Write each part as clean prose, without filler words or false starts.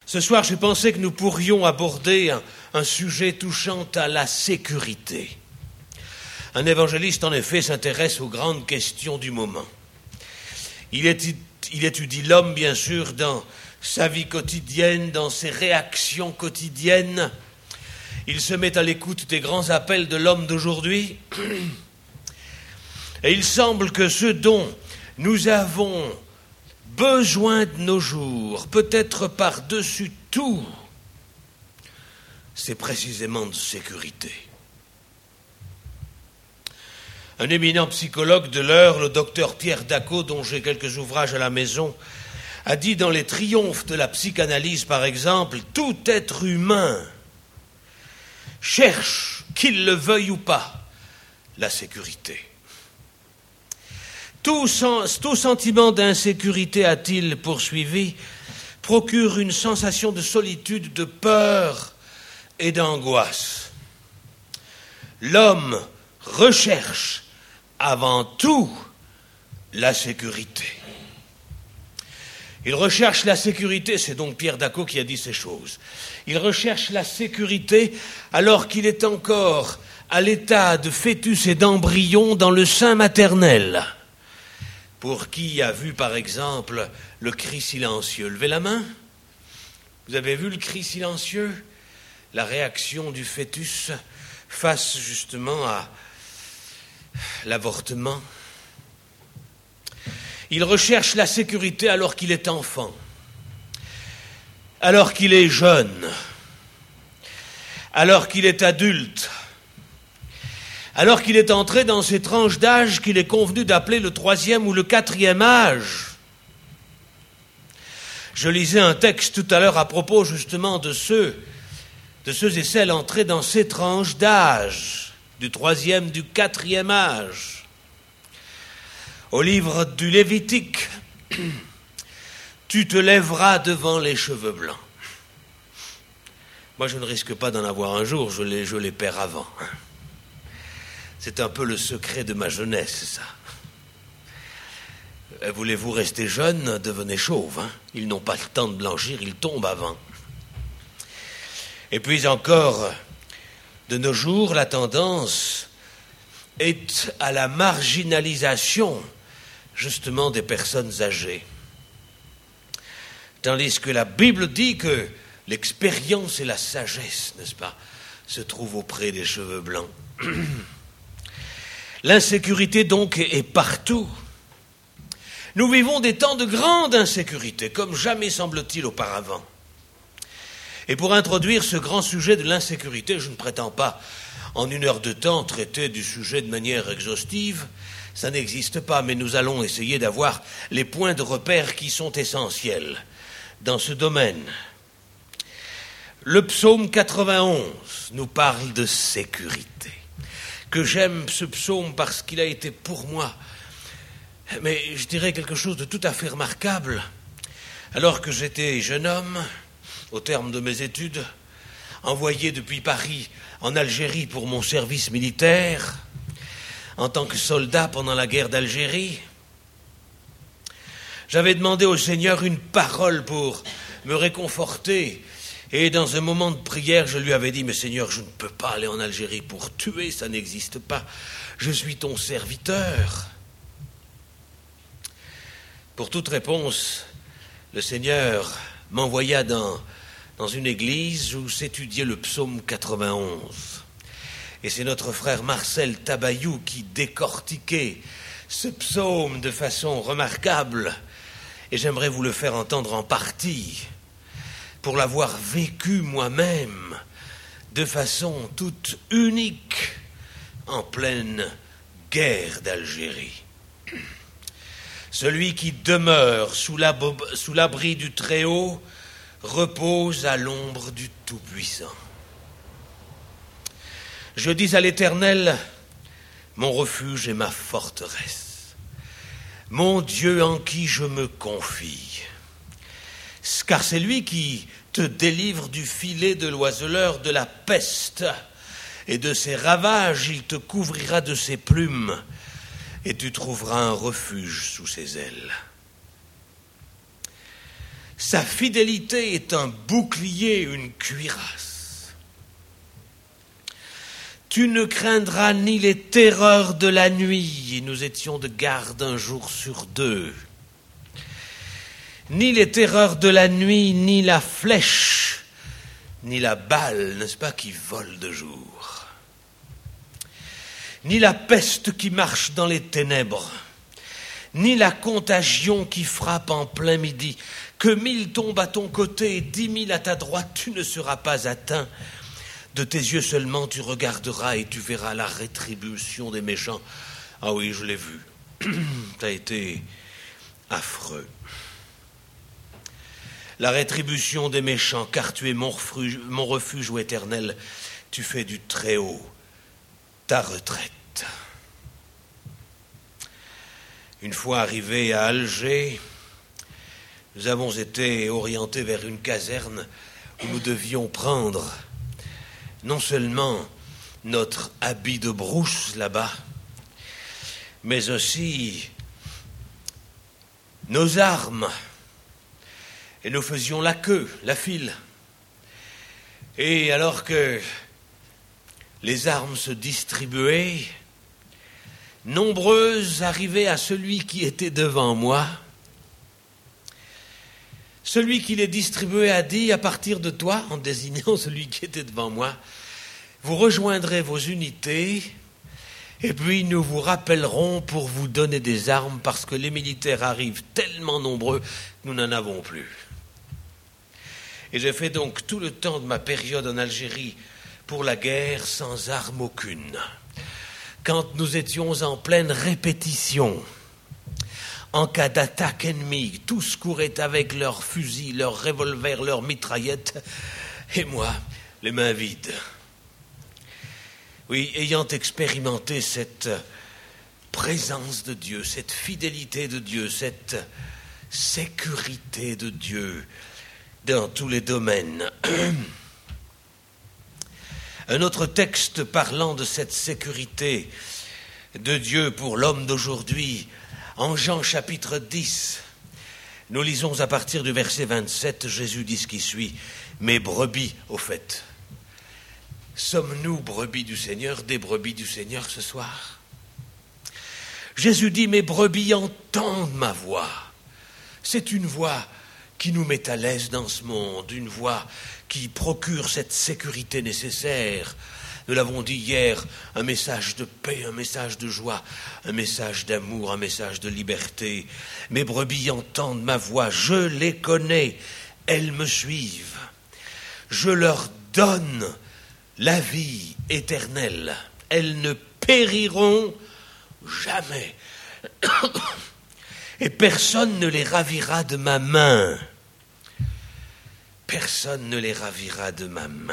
Ce soir, j'ai pensé que nous pourrions aborder un sujet touchant à la sécurité. Un évangéliste, en effet, s'intéresse aux grandes questions du moment. Il étudie l'homme, bien sûr, dans sa vie quotidienne, dans ses réactions quotidiennes. Il se met à l'écoute des grands appels de l'homme d'aujourd'hui. Et il semble que ce dont nous avons besoin de nos jours, peut-être par-dessus tout, c'est précisément de sécurité. Un éminent psychologue de l'heure, le docteur Pierre Daco, dont j'ai quelques ouvrages à la maison, a dit dans Les Triomphes de la psychanalyse, par exemple, « Tout être humain cherche, qu'il le veuille ou pas, la sécurité. » Tout sentiment d'insécurité, a-t-il poursuivi, procure une sensation de solitude, de peur et d'angoisse. L'homme recherche avant tout la sécurité. Il recherche la sécurité, c'est donc Pierre Daco qui a dit ces choses. Il recherche la sécurité alors qu'il est encore à l'état de fœtus et d'embryon dans le sein maternel. Pour qui a vu, par exemple, le cri silencieux? Levez la main. Vous avez vu le cri silencieux? La réaction du fœtus face justement à l'avortement. Il recherche la sécurité alors qu'il est enfant, alors qu'il est jeune, alors qu'il est adulte, alors qu'il est entré dans ces tranches d'âge qu'il est convenu d'appeler le 3e ou le 4e âge. Je lisais un texte tout à l'heure à propos justement de ceux et celles entrés dans ces tranches d'âge, du 3e, du 4e âge. Au livre du Lévitique, tu te lèveras devant les cheveux blancs. Moi, je ne risque pas d'en avoir un jour, je les perds avant. C'est un peu le secret de ma jeunesse, ça. Voulez-vous rester jeune, devenez chauve. Ils n'ont pas le temps de blanchir, ils tombent avant. Et puis encore, de nos jours, la tendance est à la marginalisation, justement, des personnes âgées. Tandis que la Bible dit que l'expérience et la sagesse, n'est-ce pas, se trouvent auprès des cheveux blancs. L'insécurité, donc, est partout. Nous vivons des temps de grande insécurité, comme jamais semble-t-il auparavant. Et pour introduire ce grand sujet de l'insécurité, je ne prétends pas, en 1 heure de temps, traiter du sujet de manière exhaustive. Ça n'existe pas, mais nous allons essayer d'avoir les points de repère qui sont essentiels dans ce domaine. Le psaume 91 nous parle de sécurité. Que j'aime ce psaume parce qu'il a été pour moi, mais je dirais quelque chose de tout à fait remarquable. Alors que j'étais jeune homme, au terme de mes études, envoyé depuis Paris en Algérie pour mon service militaire, en tant que soldat pendant la guerre d'Algérie, j'avais demandé au Seigneur une parole pour me réconforter. Et dans un moment de prière, je lui avais dit, mais Seigneur, je ne peux pas aller en Algérie pour tuer, ça n'existe pas. Je suis ton serviteur. Pour toute réponse, le Seigneur m'envoya dans une église où s'étudiait le psaume 91. Et c'est notre frère Marcel Tabayou qui décortiquait ce psaume de façon remarquable. Et j'aimerais vous le faire entendre en partie, pour l'avoir vécu moi-même de façon toute unique en pleine guerre d'Algérie. Celui qui demeure sous l'abri du Très-Haut repose à l'ombre du Tout-Puissant. Je dis à l'Éternel, mon refuge et ma forteresse, mon Dieu en qui je me confie. Car c'est lui qui te délivre du filet de l'oiseleur, de la peste et de ses ravages. Il te couvrira de ses plumes et tu trouveras un refuge sous ses ailes. Sa fidélité est un bouclier, une cuirasse. Tu ne craindras ni les terreurs de la nuit, et nous étions de garde un jour sur deux, ni les terreurs de la nuit, ni la flèche, ni la balle, n'est-ce pas, qui vole de jour, ni la peste qui marche dans les ténèbres, ni la contagion qui frappe en plein midi. Que 1000 tombent à ton côté et 10 000 à ta droite, tu ne seras pas atteint. De tes yeux seulement tu regarderas et tu verras la rétribution des méchants. Ah oui, je l'ai vu. Ça a été affreux. La rétribution des méchants, car tu es mon refuge, ô Éternel. Tu fais du Très-Haut ta retraite. Une fois arrivés à Alger, nous avons été orientés vers une caserne où nous devions prendre non seulement notre habit de brousse là-bas, mais aussi nos armes. Et nous faisions la queue, la file. Et alors que les armes se distribuaient, nombreuses arrivaient à celui qui était devant moi. Celui qui les distribuait a dit, à partir de toi, en désignant celui qui était devant moi, vous rejoindrez vos unités et puis nous vous rappellerons pour vous donner des armes parce que les militaires arrivent tellement nombreux que nous n'en avons plus. Et j'ai fait donc tout le temps de ma période en Algérie pour la guerre sans arme aucune. Quand nous étions en pleine répétition, en cas d'attaque ennemie, tous couraient avec leurs fusils, leurs revolvers, leurs mitraillettes, et moi, les mains vides. Oui, ayant expérimenté cette présence de Dieu, cette fidélité de Dieu, cette sécurité de Dieu dans tous les domaines. Un autre texte parlant de cette sécurité de Dieu pour l'homme d'aujourd'hui, en Jean chapitre 10, nous lisons à partir du verset 27, Jésus dit ce qui suit, « Mes brebis, au fait, sommes-nous brebis du Seigneur, des brebis du Seigneur ce soir ?» Jésus dit, « Mes brebis entendent ma voix. » C'est une voix qui nous met à l'aise dans ce monde, une voix qui procure cette sécurité nécessaire. Nous l'avons dit hier, un message de paix, un message de joie, un message d'amour, un message de liberté. Mes brebis entendent ma voix, je les connais, elles me suivent. Je leur donne la vie éternelle. Elles ne périront jamais. Et personne ne les ravira de ma main. Personne ne les ravira de ma main.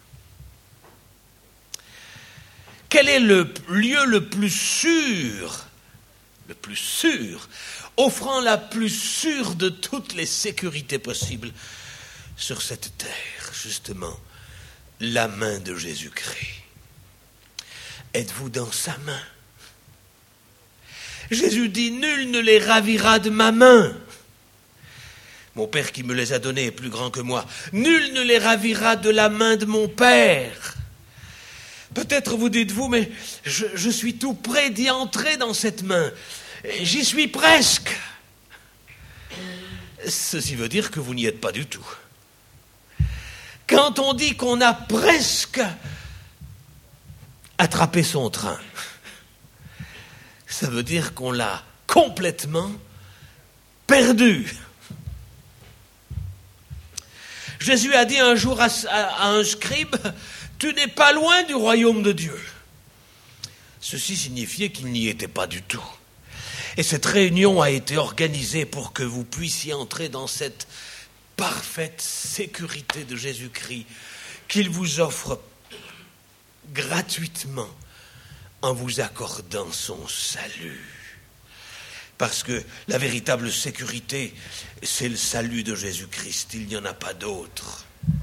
Quel est le lieu le plus sûr, offrant la plus sûre de toutes les sécurités possibles sur cette terre, justement, la main de Jésus-Christ. Êtes-vous dans sa main? Jésus dit, nul ne les ravira de ma main. Mon Père qui me les a donnés est plus grand que moi. Nul ne les ravira de la main de mon Père. Peut-être vous dites-vous, mais je suis tout près d'y entrer dans cette main. J'y suis presque. Ceci veut dire que vous n'y êtes pas du tout. Quand on dit qu'on a presque attrapé son train, ça veut dire qu'on l'a complètement perdu. Jésus a dit un jour à un scribe, « Tu n'es pas loin du royaume de Dieu. » Ceci signifiait qu'il n'y était pas du tout. Et cette réunion a été organisée pour que vous puissiez entrer dans cette parfaite sécurité de Jésus-Christ qu'il vous offre gratuitement en vous accordant son salut. Parce que la véritable sécurité, c'est le salut de Jésus-Christ. Il n'y en a pas d'autre.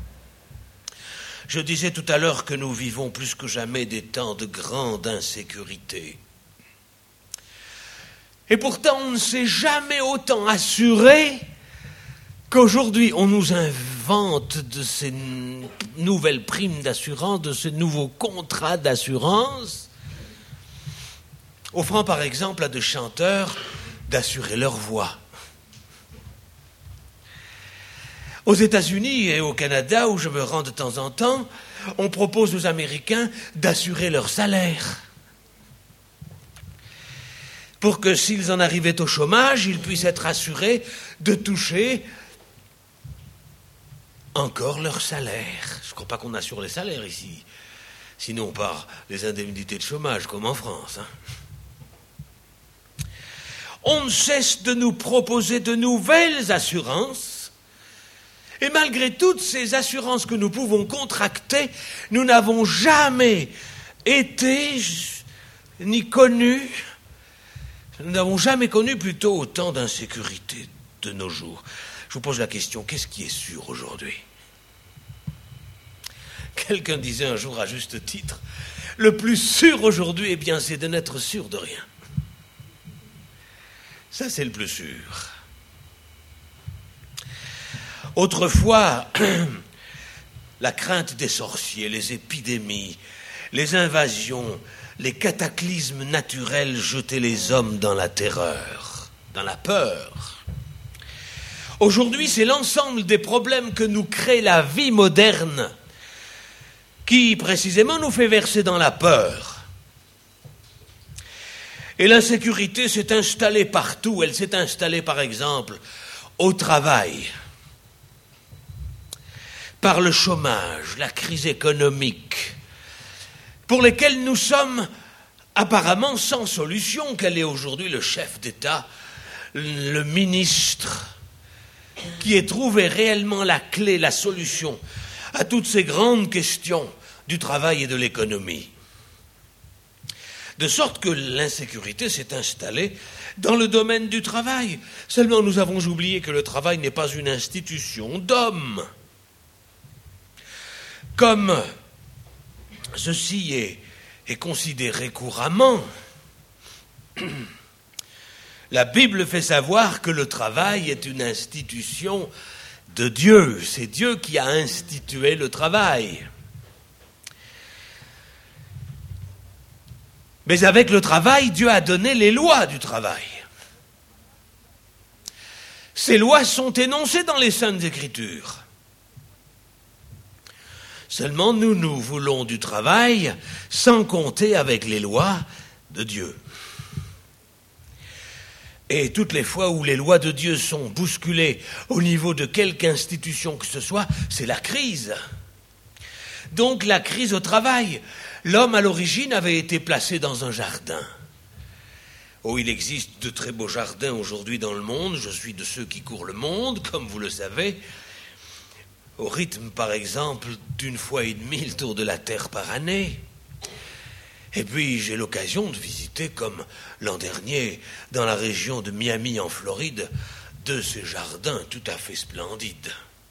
Je disais tout à l'heure que nous vivons plus que jamais des temps de grande insécurité. Et pourtant, on ne s'est jamais autant assuré qu'aujourd'hui on nous invente de ces nouvelles primes d'assurance, de ces nouveaux contrats d'assurance, offrant par exemple à des chanteurs d'assurer leur voix. Aux États-Unis et au Canada, où je me rends de temps en temps, on propose aux Américains d'assurer leur salaire, pour que s'ils en arrivaient au chômage, ils puissent être assurés de toucher encore leur salaire. Je ne crois pas qu'on assure les salaires ici, sinon par les indemnités de chômage, comme en France. On ne cesse de nous proposer de nouvelles assurances. Et malgré toutes ces assurances que nous pouvons contracter, nous n'avons jamais été ni connu, nous n'avons jamais connu plutôt autant d'insécurité de nos jours. Je vous pose la question, qu'est-ce qui est sûr aujourd'hui ? Quelqu'un disait un jour à juste titre, le plus sûr aujourd'hui, eh bien, c'est de n'être sûr de rien. Ça, c'est le plus sûr. Autrefois, la crainte des sorciers, les épidémies, les invasions, les cataclysmes naturels jetaient les hommes dans la terreur, dans la peur. Aujourd'hui, c'est l'ensemble des problèmes que nous crée la vie moderne qui, précisément, nous fait verser dans la peur. Et l'insécurité s'est installée partout. Elle s'est installée, par exemple, au travail, par le chômage, la crise économique, pour lesquels nous sommes apparemment sans solution. Quel est aujourd'hui le chef d'État, le ministre, qui ait trouvé réellement la clé, la solution à toutes ces grandes questions du travail et de l'économie? De sorte que l'insécurité s'est installée dans le domaine du travail. Seulement nous avons oublié que le travail n'est pas une institution d'hommes. Comme ceci est considéré couramment, la Bible fait savoir que le travail est une institution de Dieu. C'est Dieu qui a institué le travail. Mais avec le travail, Dieu a donné les lois du travail. Ces lois sont énoncées dans les Saintes Écritures. Seulement, nous voulons du travail sans compter avec les lois de Dieu. Et toutes les fois où les lois de Dieu sont bousculées au niveau de quelque institution que ce soit, c'est la crise. Donc la crise au travail. L'homme à l'origine avait été placé dans un jardin. Oh, il existe de très beaux jardins aujourd'hui dans le monde. Je suis de ceux qui courent le monde, comme vous le savez. Au rythme, par exemple, d'1,5 fois le tour de la Terre par année. Et puis, j'ai l'occasion de visiter, comme l'an dernier, dans la région de Miami, en Floride, de ces jardins tout à fait splendides.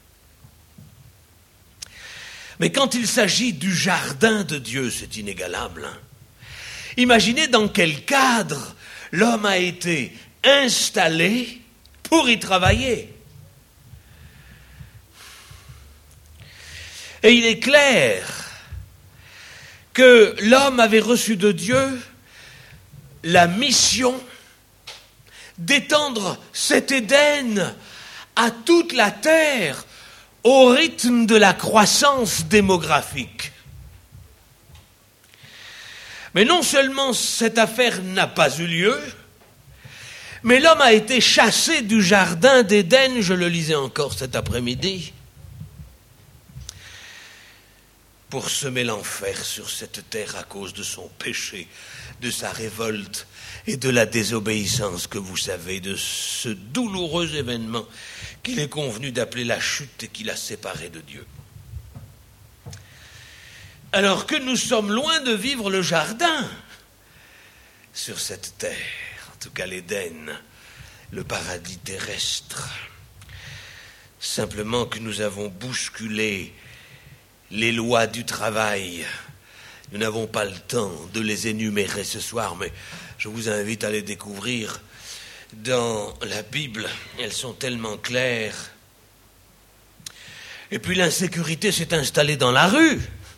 Mais quand il s'agit du jardin de Dieu, c'est inégalable. Imaginez dans quel cadre l'homme a été installé pour y travailler. Et il est clair que l'homme avait reçu de Dieu la mission d'étendre cet Éden à toute la terre au rythme de la croissance démographique. Mais non seulement cette affaire n'a pas eu lieu, mais l'homme a été chassé du jardin d'Éden, je le lisais encore cet après-midi, pour semer l'enfer sur cette terre à cause de son péché, de sa révolte et de la désobéissance que vous savez, de ce douloureux événement qu'il est convenu d'appeler la chute et qui l'a séparé de Dieu. Alors que nous sommes loin de vivre le jardin sur cette terre, en tout cas l'Éden, le paradis terrestre, simplement que nous avons bousculé les lois du travail. Nous n'avons pas le temps de les énumérer ce soir, mais je vous invite à les découvrir dans la Bible. Elles sont tellement claires. Et puis l'insécurité s'est installée dans la rue.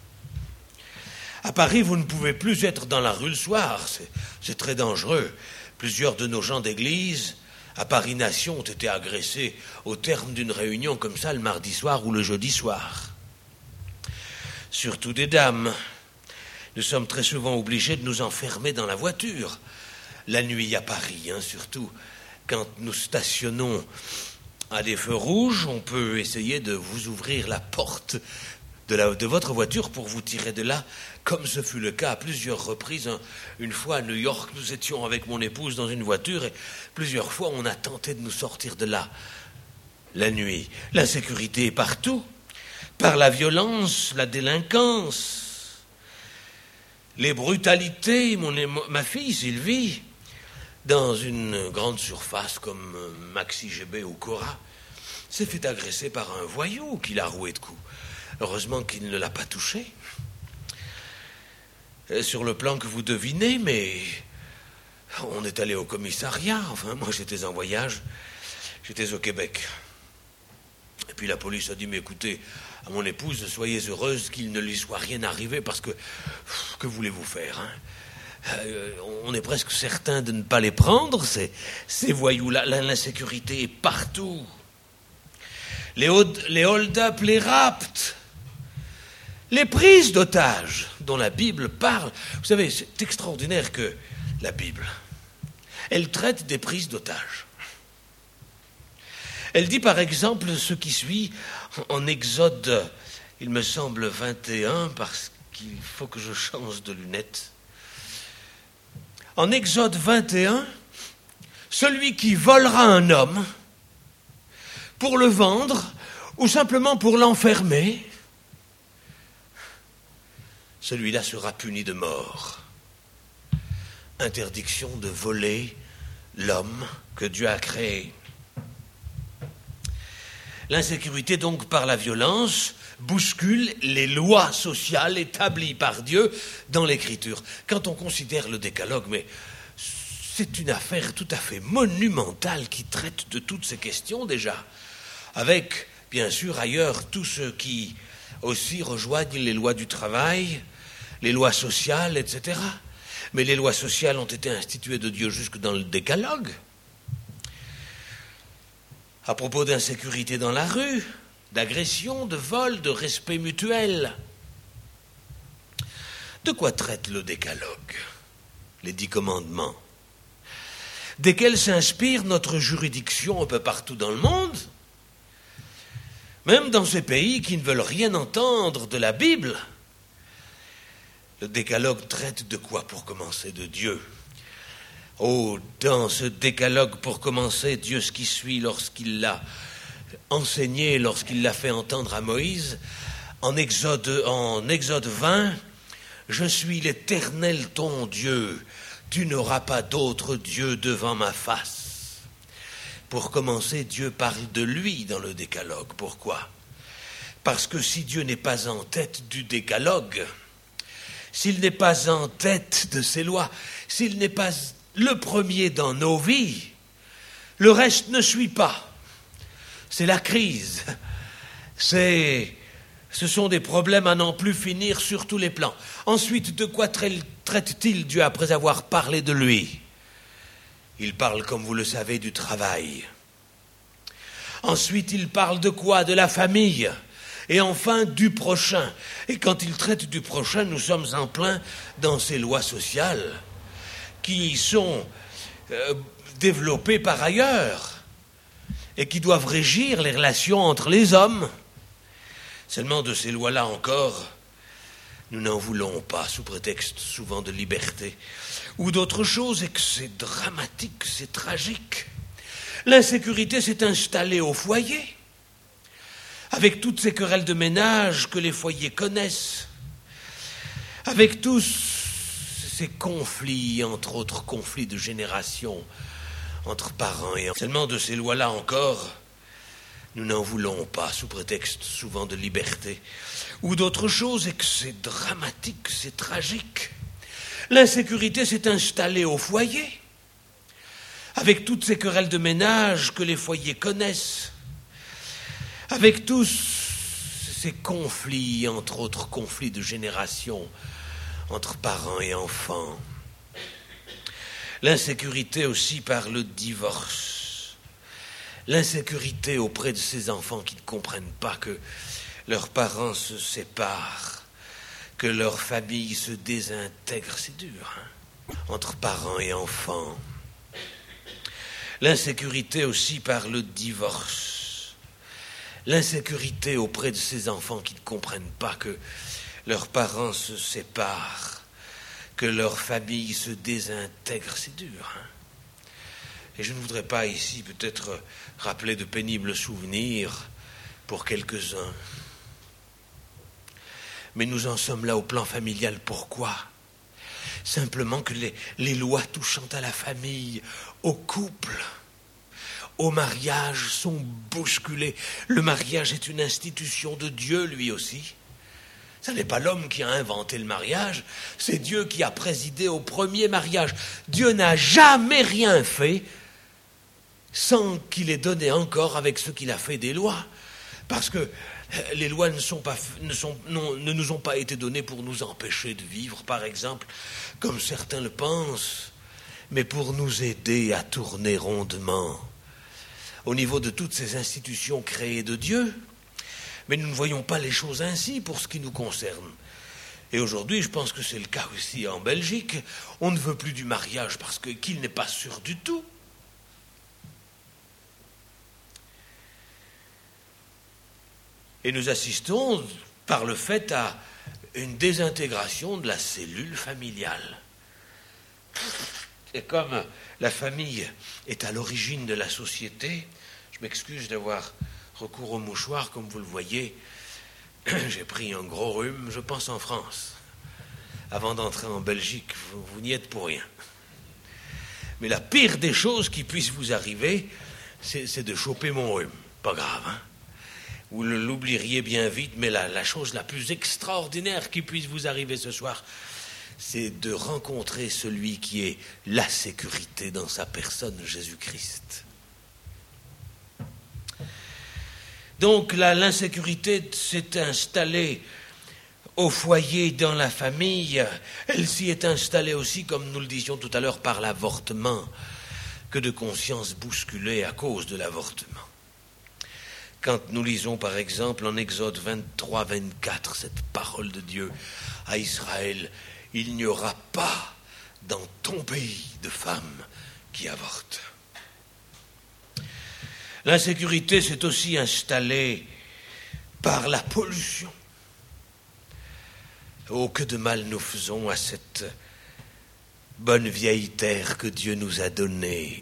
À Paris, vous ne pouvez plus être dans la rue le soir, c'est très dangereux. Plusieurs de nos gens d'église, à Paris Nation, ont été agressés au terme d'une réunion comme ça le mardi soir ou le jeudi soir. Surtout des dames. Nous sommes très souvent obligés de nous enfermer dans la voiture. La nuit à Paris, surtout quand nous stationnons à des feux rouges, on peut essayer de vous ouvrir la porte de votre voiture pour vous tirer de là, comme ce fut le cas à plusieurs reprises. Une fois à New York, nous étions avec mon épouse dans une voiture et plusieurs fois on a tenté de nous sortir de là. La nuit, l'insécurité est partout, par la violence, la délinquance, les brutalités. Ma fille Sylvie, dans une grande surface comme Maxi GB ou Cora, s'est fait agresser par un voyou qui l'a roué de coups. Heureusement qu'il ne l'a pas touché. Sur le plan que vous devinez, mais on est allé au commissariat. Enfin, moi j'étais en voyage, j'étais au Québec. Et puis la police a dit, mais écoutez, à mon épouse, soyez heureuse qu'il ne lui soit rien arrivé parce que voulez-vous faire, on est presque certain de ne pas les prendre, ces voyous-là. L'insécurité est partout. Les hold-up, les rapts, les prises d'otages dont la Bible parle. Vous savez, c'est extraordinaire que la Bible, elle traite des prises d'otages. Elle dit par exemple ce qui suit en Exode, il me semble 21, parce qu'il faut que je change de lunettes. En Exode 21, celui qui volera un homme pour le vendre ou simplement pour l'enfermer, celui-là sera puni de mort. Interdiction de voler l'homme que Dieu a créé. L'insécurité, donc, par la violence, bouscule les lois sociales établies par Dieu dans l'Écriture. Quand on considère le décalogue, mais c'est une affaire tout à fait monumentale qui traite de toutes ces questions déjà, avec, bien sûr, ailleurs, tous ceux qui aussi rejoignent les lois du travail, les lois sociales, etc. Mais les lois sociales ont été instituées de Dieu jusque dans le décalogue. À propos d'insécurité dans la rue, d'agression, de vol, de respect mutuel. De quoi traite le décalogue, les 10 commandements, desquels s'inspire notre juridiction un peu partout dans le monde, même dans ces pays qui ne veulent rien entendre de la Bible. Le décalogue traite de quoi pour commencer? De Dieu. Oh, dans ce décalogue, pour commencer, Dieu, ce qui suit lorsqu'il l'a enseigné, lorsqu'il l'a fait entendre à Moïse, en Exode 20, « Je suis l'Éternel ton Dieu, tu n'auras pas d'autre Dieu devant ma face. » Pour commencer, Dieu parle de lui dans le décalogue. Pourquoi? Parce que si Dieu n'est pas en tête du décalogue, s'il n'est pas en tête de ses lois, s'il n'est pas le premier dans nos vies, le reste ne suit pas. C'est la crise. Ce sont des problèmes à n'en plus finir sur tous les plans. Ensuite, de quoi traite-t-il Dieu après avoir parlé de lui? Il parle, comme vous le savez, du travail. Ensuite, il parle de quoi? De la famille. Et enfin, du prochain. Et quand il traite du prochain, nous sommes en plein dans ces lois sociales qui sont développées par ailleurs et qui doivent régir les relations entre les hommes. Seulement de ces lois-là encore, nous n'en voulons pas, sous prétexte souvent de liberté ou d'autre chose, et que c'est dramatique, c'est tragique. L'insécurité s'est installée au foyer, avec toutes ces querelles de ménage que les foyers connaissent, avec tous ces conflits, entre autres conflits de génération, entre parents et enfants. Seulement de ces lois-là encore, nous n'en voulons pas, sous prétexte souvent de liberté ou d'autre chose, et que c'est dramatique, c'est tragique. L'insécurité s'est installée au foyer, avec toutes ces querelles de ménage que les foyers connaissent, avec tous ces conflits, entre autres conflits de génération, entre parents et enfants. L'insécurité aussi par le divorce. L'insécurité auprès de ces enfants qui ne comprennent pas que leurs parents se séparent, que leur famille se désintègre. C'est dur, hein, entre parents et enfants. L'insécurité aussi par le divorce. L'insécurité auprès de ces enfants qui ne comprennent pas que leurs parents se séparent, que leur famille se désintègre. C'est dur, hein. Et je ne voudrais pas ici peut-être rappeler de pénibles souvenirs pour quelques-uns. Mais nous en sommes là au plan familial. Pourquoi ? Simplement que les lois touchant à la famille, au couple, au mariage sont bousculées. Le mariage est une institution de Dieu, lui aussi. Ce n'est pas l'homme qui a inventé le mariage, c'est Dieu qui a présidé au premier mariage. Dieu n'a jamais rien fait sans qu'il ait donné encore avec ce qu'il a fait des lois. Parce que les lois ne nous ont pas été données pour nous empêcher de vivre, par exemple, comme certains le pensent, mais pour nous aider à tourner rondement au niveau de toutes ces institutions créées de Dieu. Mais nous ne voyons pas les choses ainsi pour ce qui nous concerne. Et aujourd'hui, je pense que c'est le cas aussi en Belgique. On ne veut plus du mariage parce qu'il n'est pas sûr du tout. Et nous assistons par le fait à une désintégration de la cellule familiale. Et comme la famille est à l'origine de la société, je m'excuse d'avoir recours au mouchoir, comme vous le voyez, j'ai pris un gros rhume, je pense en France. Avant d'entrer en Belgique, vous n'y êtes pour rien. Mais la pire des choses qui puissent vous arriver, c'est de choper mon rhume. Pas grave, hein. Vous l'oublieriez bien vite, mais la chose la plus extraordinaire qui puisse vous arriver ce soir, c'est de rencontrer celui qui est la sécurité dans sa personne, Jésus-Christ. Donc l'insécurité s'est installée au foyer, dans la famille. Elle s'y est installée aussi, comme nous le disions tout à l'heure, par l'avortement. Que de consciences bousculées à cause de l'avortement. Quand nous lisons par exemple en Exode 23, 24, cette parole de Dieu à Israël, il n'y aura pas dans ton pays de femmes qui avortent. L'insécurité s'est aussi installée par la pollution. Oh, que de mal nous faisons à cette bonne vieille terre que Dieu nous a donnée,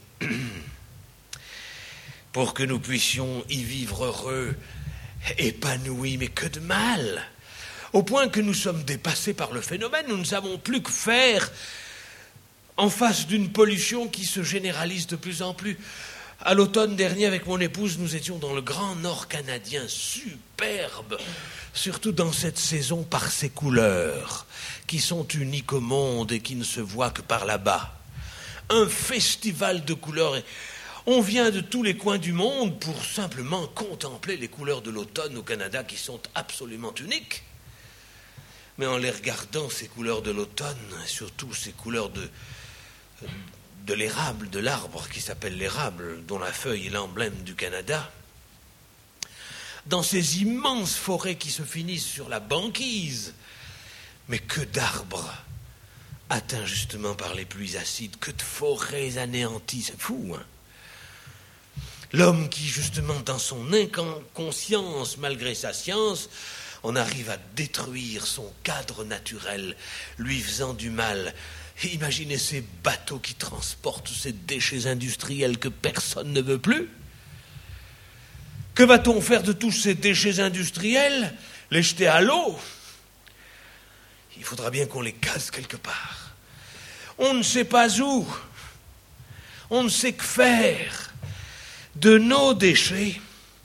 pour que nous puissions y vivre heureux, épanouis, mais que de mal, au point que nous sommes dépassés par le phénomène, nous ne savons plus que faire en face d'une pollution qui se généralise de plus en plus. À l'automne dernier, avec mon épouse, nous étions dans le Grand Nord canadien, superbe, surtout dans cette saison par ses couleurs, qui sont uniques au monde et qui ne se voient que par là-bas. Un festival de couleurs. On vient de tous les coins du monde pour simplement contempler les couleurs de l'automne au Canada qui sont absolument uniques. Mais en les regardant, ces couleurs de l'automne, surtout ces couleurs de l'érable, de l'arbre qui s'appelle l'érable, dont la feuille est l'emblème du Canada, dans ces immenses forêts qui se finissent sur la banquise, mais que d'arbres atteints justement par les pluies acides, que de forêts anéanties, c'est fou, hein. L'homme qui, justement, dans son inconscience, malgré sa science, on arrive à détruire son cadre naturel, lui faisant du mal. Et imaginez ces bateaux qui transportent ces déchets industriels que personne ne veut plus. Que va-t-on faire de tous ces déchets industriels? Les jeter à l'eau? Il faudra bien qu'on les casse quelque part. On ne sait pas où. On ne sait que faire de nos déchets.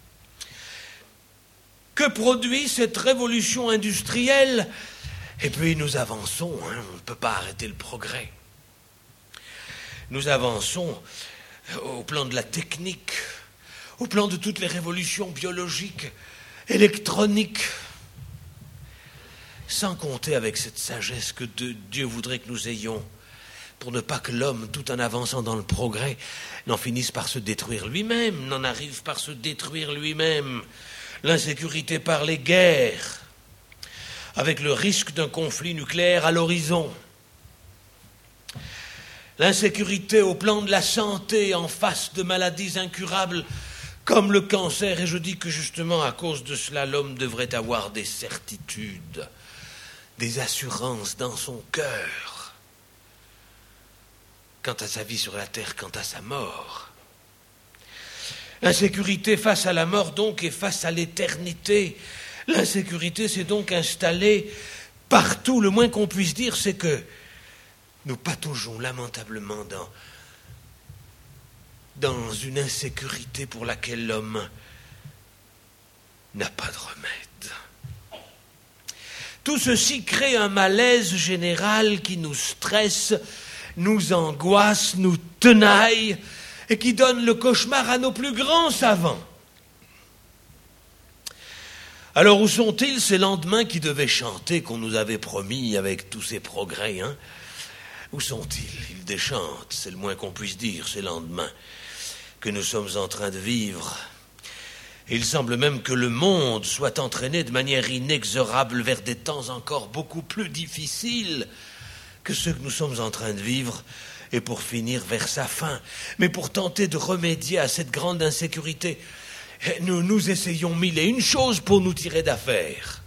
Que produit cette révolution industrielle? Et puis nous avançons, hein, on ne peut pas arrêter le progrès. Nous avançons au plan de la technique, au plan de toutes les révolutions biologiques, électroniques. sans compter avec cette sagesse que Dieu voudrait que nous ayons, pour ne pas que l'homme, tout en avançant dans le progrès, n'en finisse par se détruire lui-même, n'en arrive par se détruire lui-même. L'insécurité par les guerres, avec le risque d'un conflit nucléaire à l'horizon. L'insécurité au plan de la santé en face de maladies incurables comme le cancer. Et je dis que justement à cause de cela, l'homme devrait avoir des certitudes, des assurances dans son cœur quant à sa vie sur la terre, quant à sa mort. L'insécurité face à la mort donc et face à l'éternité. L'insécurité s'est donc installée partout. Le moins qu'on puisse dire, c'est que nous pataugeons lamentablement dans une insécurité pour laquelle l'homme n'a pas de remède. Tout ceci crée un malaise général qui nous stresse, nous angoisse, nous tenaille et qui donne le cauchemar à nos plus grands savants. Alors où sont-ils ces lendemains qui devaient chanter, qu'on nous avait promis avec tous ces progrès, hein ? Où sont-ils ? Ils déchantent, c'est le moins qu'on puisse dire, ces lendemains que nous sommes en train de vivre. Et il semble même que le monde soit entraîné de manière inexorable vers des temps encore beaucoup plus difficiles que ceux que nous sommes en train de vivre, et pour finir vers sa fin. Mais pour tenter de remédier à cette grande insécurité, nous essayons mille et une choses pour nous tirer d'affaire.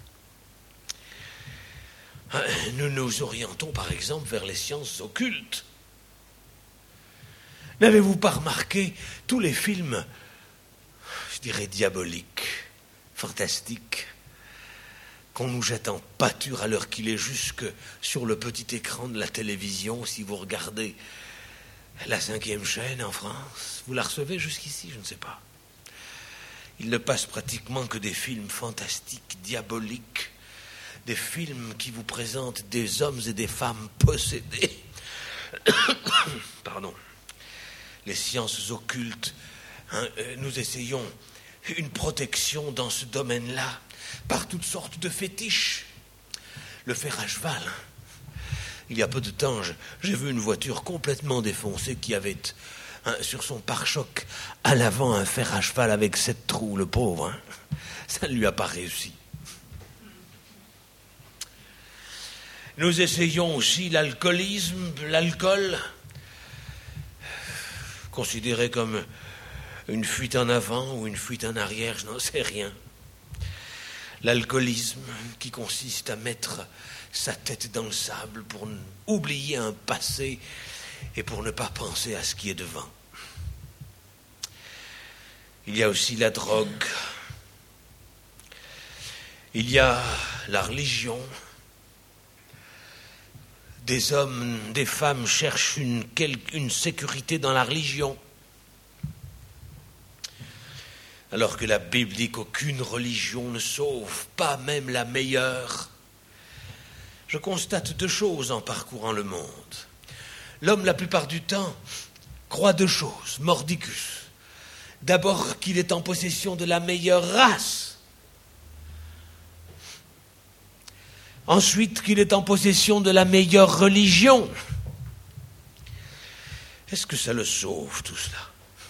Nous nous orientons par exemple vers les sciences occultes. N'avez-vous pas remarqué tous les films, je dirais diaboliques, fantastiques, qu'on nous jette en pâture à l'heure qu'il est jusque sur le petit écran de la télévision, si vous regardez la 5e chaîne en France, vous la recevez jusqu'ici, je ne sais pas. Il ne passe pratiquement que des films fantastiques, diaboliques, des films qui vous présentent des hommes et des femmes possédés. Pardon. Les sciences occultes, nous essayons une protection dans ce domaine-là par toutes sortes de fétiches. Le fer à cheval. Il y a peu de temps, j'ai vu une voiture complètement défoncée qui avait sur son pare-choc à l'avant un fer à cheval avec 7 trous, le pauvre. Ça ne lui a pas réussi. Nous essayons aussi l'alcoolisme, l'alcool, considéré comme une fuite en avant ou une fuite en arrière, je n'en sais rien. L'alcoolisme qui consiste à mettre sa tête dans le sable pour oublier un passé et pour ne pas penser à ce qui est devant. Il y a aussi la drogue. Il y a la religion. Des hommes, des femmes cherchent une sécurité dans la religion. Alors que la Bible dit qu'aucune religion ne sauve, pas même la meilleure. Je constate 2 choses en parcourant le monde. L'homme, la plupart du temps, croit 2 choses, mordicus. D'abord qu'il est en possession de la meilleure race. Ensuite qu'il est en possession de la meilleure religion. Est-ce que ça le sauve, tout cela ?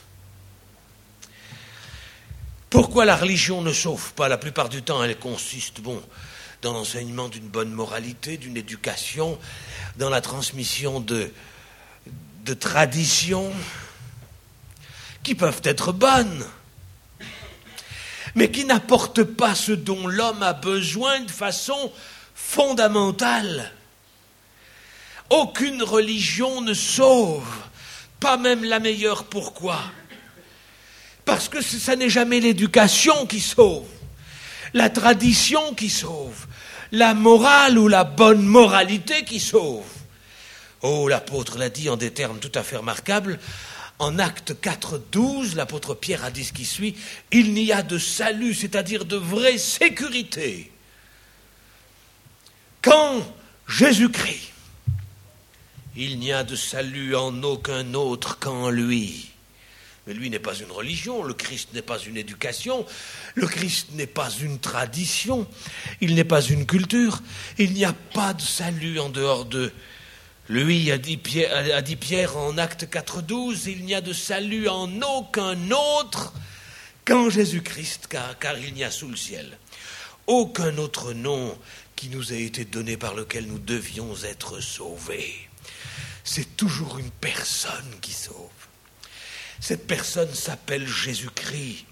Pourquoi la religion ne sauve pas ? La plupart du temps, elle consiste, dans l'enseignement d'une bonne moralité, d'une éducation, dans la transmission de traditions qui peuvent être bonnes, mais qui n'apportent pas ce dont l'homme a besoin de façon fondamentale. Aucune religion ne sauve, pas même la meilleure. Pourquoi ? Parce que ça n'est jamais l'éducation qui sauve, la tradition qui sauve, la morale ou la bonne moralité qui sauve. Oh, l'apôtre l'a dit en des termes tout à fait remarquables. En Actes 4:12, l'apôtre Pierre a dit ce qui suit. Il n'y a de salut, c'est-à-dire de vraie sécurité, qu'en Jésus-Christ. Il n'y a de salut en aucun autre qu'en lui. Mais lui n'est pas une religion, le Christ n'est pas une éducation, le Christ n'est pas une tradition, il n'est pas une culture, il n'y a pas de salut en dehors d'eux. Lui a dit Pierre en Acte 4,12, il n'y a de salut en aucun autre qu'en Jésus-Christ, car il n'y a sous le ciel aucun autre nom qui nous a été donné par lequel nous devions être sauvés. C'est toujours une personne qui sauve. Cette personne s'appelle Jésus-Christ.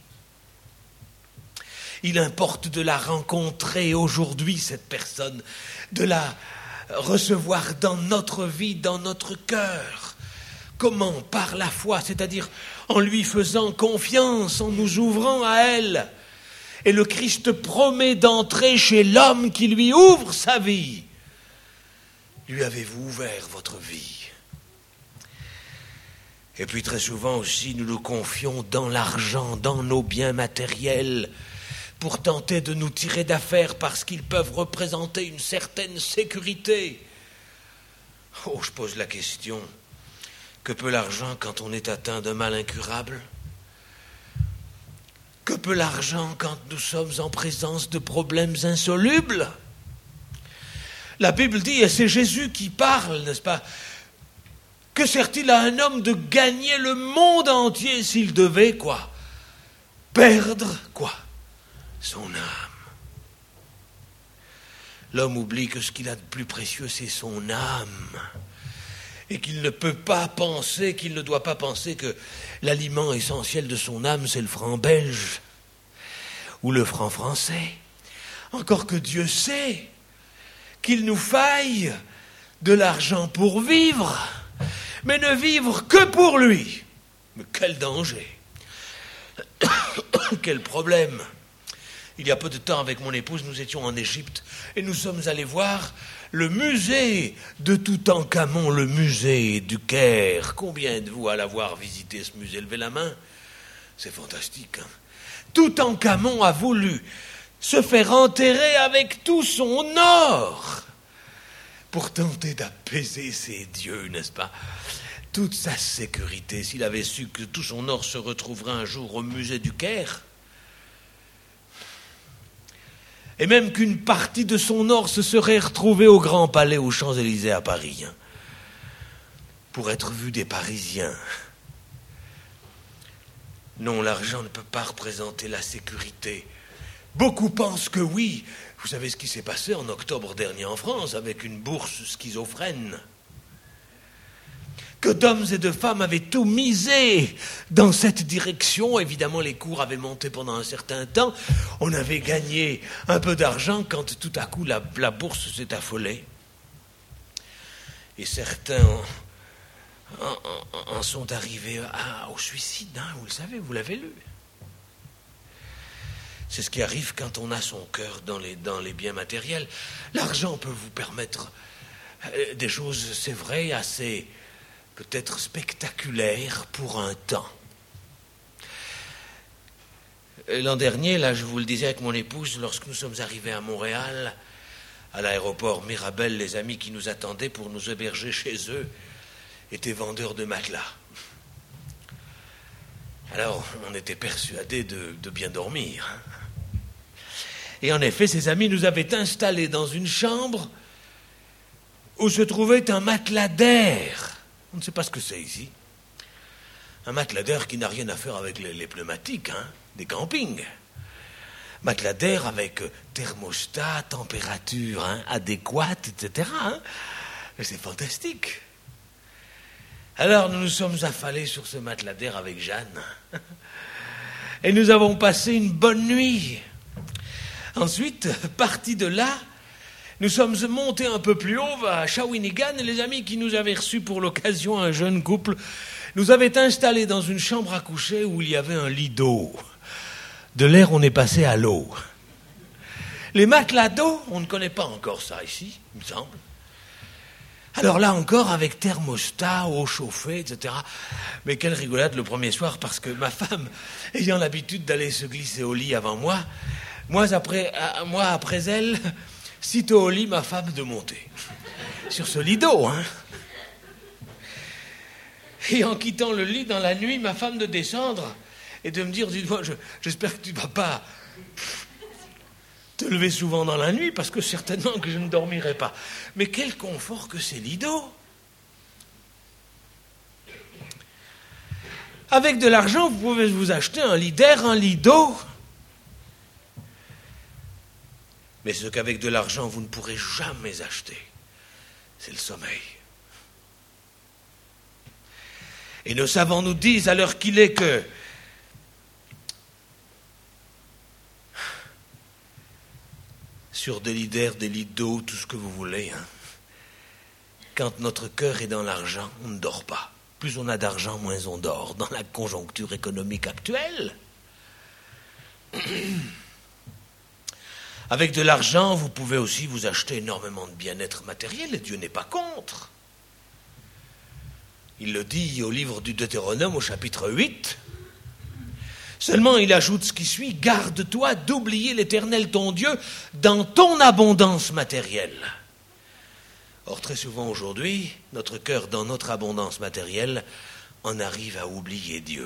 Il importe de la rencontrer aujourd'hui, cette personne, de la recevoir dans notre vie, dans notre cœur. Comment? Par la foi, c'est-à-dire en lui faisant confiance, en nous ouvrant à elle. Et le Christ promet d'entrer chez l'homme qui lui ouvre sa vie. Lui avez-vous ouvert votre vie? Et puis très souvent aussi, nous nous confions dans l'argent, dans nos biens matériels, pour tenter de nous tirer d'affaire parce qu'ils peuvent représenter une certaine sécurité. Oh, je pose la question, que peut l'argent quand on est atteint d'un mal incurable? Que peut l'argent quand nous sommes en présence de problèmes insolubles? La Bible dit, et c'est Jésus qui parle, n'est-ce pas? Que sert-il à un homme de gagner le monde entier s'il devait, quoi? Perdre, quoi? Son âme. L'homme oublie que ce qu'il a de plus précieux, c'est son âme. Et qu'il ne peut pas penser, qu'il ne doit pas penser que l'aliment essentiel de son âme, c'est le franc belge ou le franc français. Encore que Dieu sait qu'il nous faille de l'argent pour vivre, mais ne vivre que pour lui. Mais quel danger! Quel problème! Il y a peu de temps, avec mon épouse, nous étions en Égypte et nous sommes allés voir le musée de Toutankhamon, le musée du Caire. Combien de vous à l'avoir visité ce musée? Levez la main. C'est fantastique, hein? Toutankhamon a voulu se faire enterrer avec tout son or pour tenter d'apaiser ses dieux, n'est-ce pas? Toute sa sécurité, s'il avait su que tout son or se retrouverait un jour au musée du Caire, et même qu'une partie de son or se serait retrouvée au Grand Palais aux Champs-Élysées à Paris, hein, pour être vu des Parisiens. Non, l'argent ne peut pas représenter la sécurité. Beaucoup pensent que oui. Vous savez ce qui s'est passé en octobre dernier en France avec une bourse schizophrène? Que d'hommes et de femmes avaient tout misé dans cette direction. Évidemment, les cours avaient monté pendant un certain temps. On avait gagné un peu d'argent quand tout à coup la bourse s'est affolée. Et certains en sont arrivés au suicide, hein, vous le savez, vous l'avez lu. C'est ce qui arrive quand on a son cœur dans les biens matériels. L'argent peut vous permettre des choses, c'est vrai, assez peut-être spectaculaires pour un temps. L'an dernier, là, je vous le disais avec mon épouse, lorsque nous sommes arrivés à Montréal, à l'aéroport Mirabel, les amis qui nous attendaient pour nous héberger chez eux étaient vendeurs de matelas. Alors, on était persuadés de bien dormir. Et en effet, ces amis nous avaient installés dans une chambre où se trouvait un matelas d'air. On ne sait pas ce que c'est ici. Un matelas d'air qui n'a rien à faire avec les pneumatiques, hein, des campings. Matelas d'air avec thermostat, température adéquate, etc. Hein. C'est fantastique. Alors nous nous sommes affalés sur ce matelas d'air avec Jeanne. Et nous avons passé une bonne nuit. Ensuite, partis de là, nous sommes montés un peu plus haut à Shawinigan et les amis qui nous avaient reçus pour l'occasion, un jeune couple, nous avaient installés dans une chambre à coucher où il y avait un lit d'eau. De l'air, on est passé à l'eau. Les matelas d'eau, on ne connaît pas encore ça ici, il me semble. Alors là encore, avec thermostat, eau chauffée, etc. Mais quelle rigolade le premier soir, parce que ma femme, ayant l'habitude d'aller se glisser au lit avant moi, moi après elle, sitôt au lit, ma femme de monter. Sur ce lit d'eau, hein. Et en quittant le lit dans la nuit, ma femme de descendre et de me dire, dis-moi, j'espère que tu ne vas pas te lever souvent dans la nuit, parce que certainement que je ne dormirai pas. Mais quel confort que ces lits d'eau! Avec de l'argent, vous pouvez vous acheter un lit d'air, un lit d'eau. Mais ce qu'avec de l'argent, vous ne pourrez jamais acheter, c'est le sommeil. Et nos savants nous disent, à l'heure qu'il est, que sur des lits d'air, des lits d'eau, tout ce que vous voulez, quand notre cœur est dans l'argent, on ne dort pas. Plus on a d'argent, moins on dort, dans la conjoncture économique actuelle. Avec de l'argent, vous pouvez aussi vous acheter énormément de bien-être matériel, et Dieu n'est pas contre. Il le dit au livre du Deutéronome, au chapitre 8. Seulement, il ajoute ce qui suit, « Garde-toi d'oublier l'Éternel ton Dieu dans ton abondance matérielle. » Or, très souvent aujourd'hui, notre cœur, dans notre abondance matérielle, en arrive à oublier Dieu.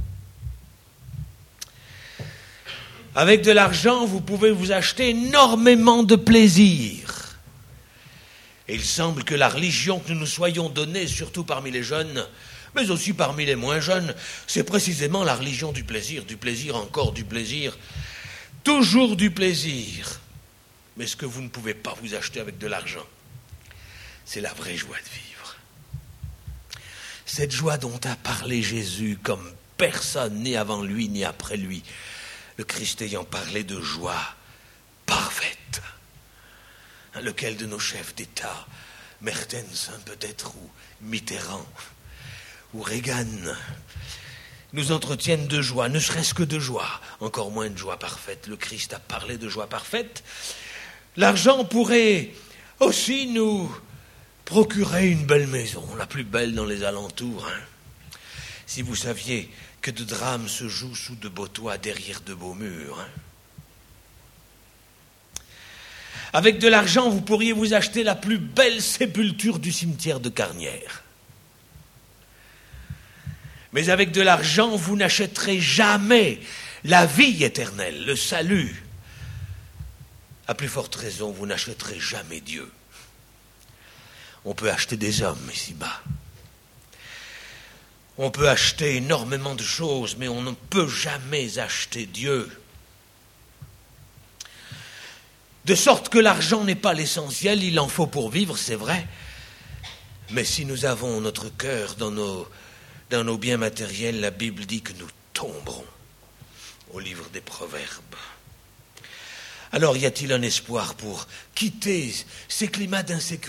Avec de l'argent, vous pouvez vous acheter énormément de plaisir. Et il semble que la religion que nous nous soyons donnée, surtout parmi les jeunes, mais aussi parmi les moins jeunes, c'est précisément la religion du plaisir, encore du plaisir, toujours du plaisir. Mais ce que vous ne pouvez pas vous acheter avec de l'argent, c'est la vraie joie de vivre. Cette joie dont a parlé Jésus comme personne, ni avant lui, ni après lui, le Christ ayant parlé de joie parfaite. Lequel de nos chefs d'État, Mertens peut-être, ou Mitterrand, ou Reagan, nous entretiennent de joie, ne serait-ce que de joie, encore moins de joie parfaite. Le Christ a parlé de joie parfaite. L'argent pourrait aussi nous procurer une belle maison, la plus belle dans les alentours. Si vous saviez que de drames se jouent sous de beaux toits, derrière de beaux murs. Avec de l'argent, vous pourriez vous acheter la plus belle sépulture du cimetière de Carnières. Mais avec de l'argent, vous n'achèterez jamais la vie éternelle, le salut. À plus forte raison, vous n'achèterez jamais Dieu. On peut acheter des hommes ici-bas. On peut acheter énormément de choses, mais on ne peut jamais acheter Dieu. De sorte que l'argent n'est pas l'essentiel, il en faut pour vivre, c'est vrai. Mais si nous avons notre cœur dans nos biens matériels, la Bible dit que nous tomberons au livre des Proverbes. Alors y a-t-il un espoir pour quitter ces climats d'insécurité ?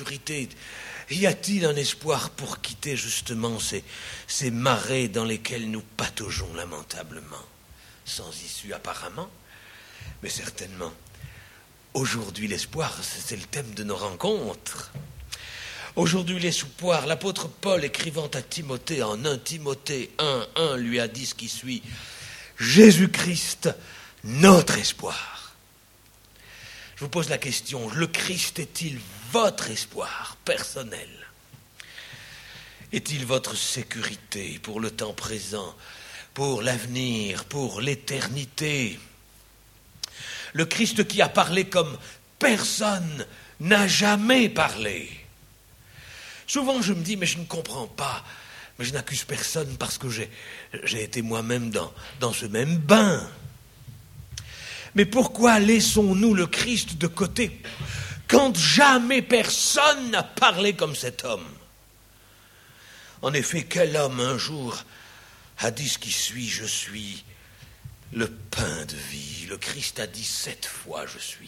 Y a-t-il un espoir pour quitter justement ces marais dans lesquels nous pataugeons lamentablement, sans issue apparemment, mais certainement. Aujourd'hui, l'espoir, c'est le thème de nos rencontres. Aujourd'hui, l'espoir, l'apôtre Paul, écrivant à Timothée, en 1 Timothée 1, lui a dit ce qui suit. Jésus-Christ, notre espoir. Je vous pose la question, le Christ est-il votre espoir personnel? Est-il votre sécurité pour le temps présent, pour l'avenir, pour l'éternité? Le Christ qui a parlé comme personne n'a jamais parlé. Souvent je me dis, mais je ne comprends pas, mais je n'accuse personne parce que j'ai été moi-même dans ce même bain. Mais pourquoi laissons-nous le Christ de côté quand jamais personne n'a parlé comme cet homme? En effet, quel homme un jour a dit ce qui suit, je suis le pain de vie. Le Christ a dit 7 fois, je suis.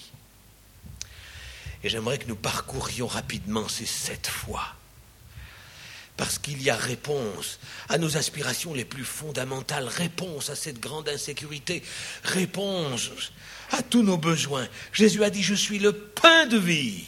Et j'aimerais que nous parcourions rapidement ces 7 fois. Parce qu'il y a réponse à nos aspirations les plus fondamentales, réponse à cette grande insécurité, réponse à tous nos besoins. Jésus a dit, je suis le pain de vie.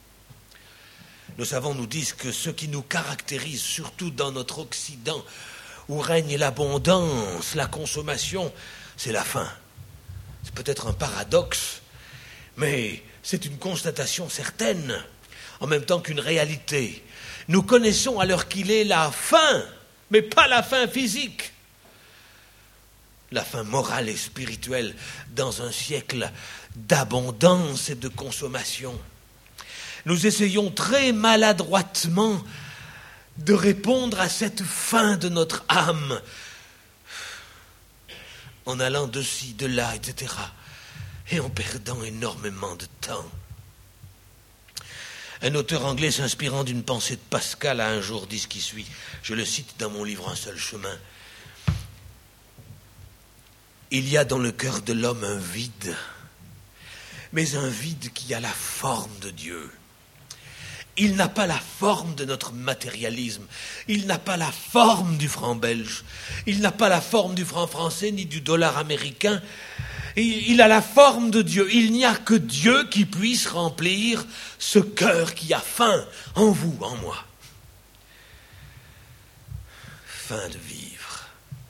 Nos savants nous disent que ce qui nous caractérise, surtout dans notre Occident, où règne l'abondance, la consommation, c'est la faim. C'est peut-être un paradoxe, mais c'est une constatation certaine, en même temps qu'une réalité. Nous connaissons à l'heure qu'il est la faim mais pas la faim physique. La faim morale et spirituelle dans un siècle d'abondance et de consommation. Nous essayons très maladroitement de répondre à cette faim de notre âme en allant de ci, de là, etc. et en perdant énormément de temps. Un auteur anglais s'inspirant d'une pensée de Pascal a un jour dit ce qui suit. Je le cite dans mon livre Un seul chemin. Il y a dans le cœur de l'homme un vide, mais un vide qui a la forme de Dieu. Il n'a pas la forme de notre matérialisme, il n'a pas la forme du franc belge, il n'a pas la forme du franc français ni du dollar américain. Il a la forme de Dieu. Il n'y a que Dieu qui puisse remplir ce cœur qui a faim en vous, en moi. Faim de vivre.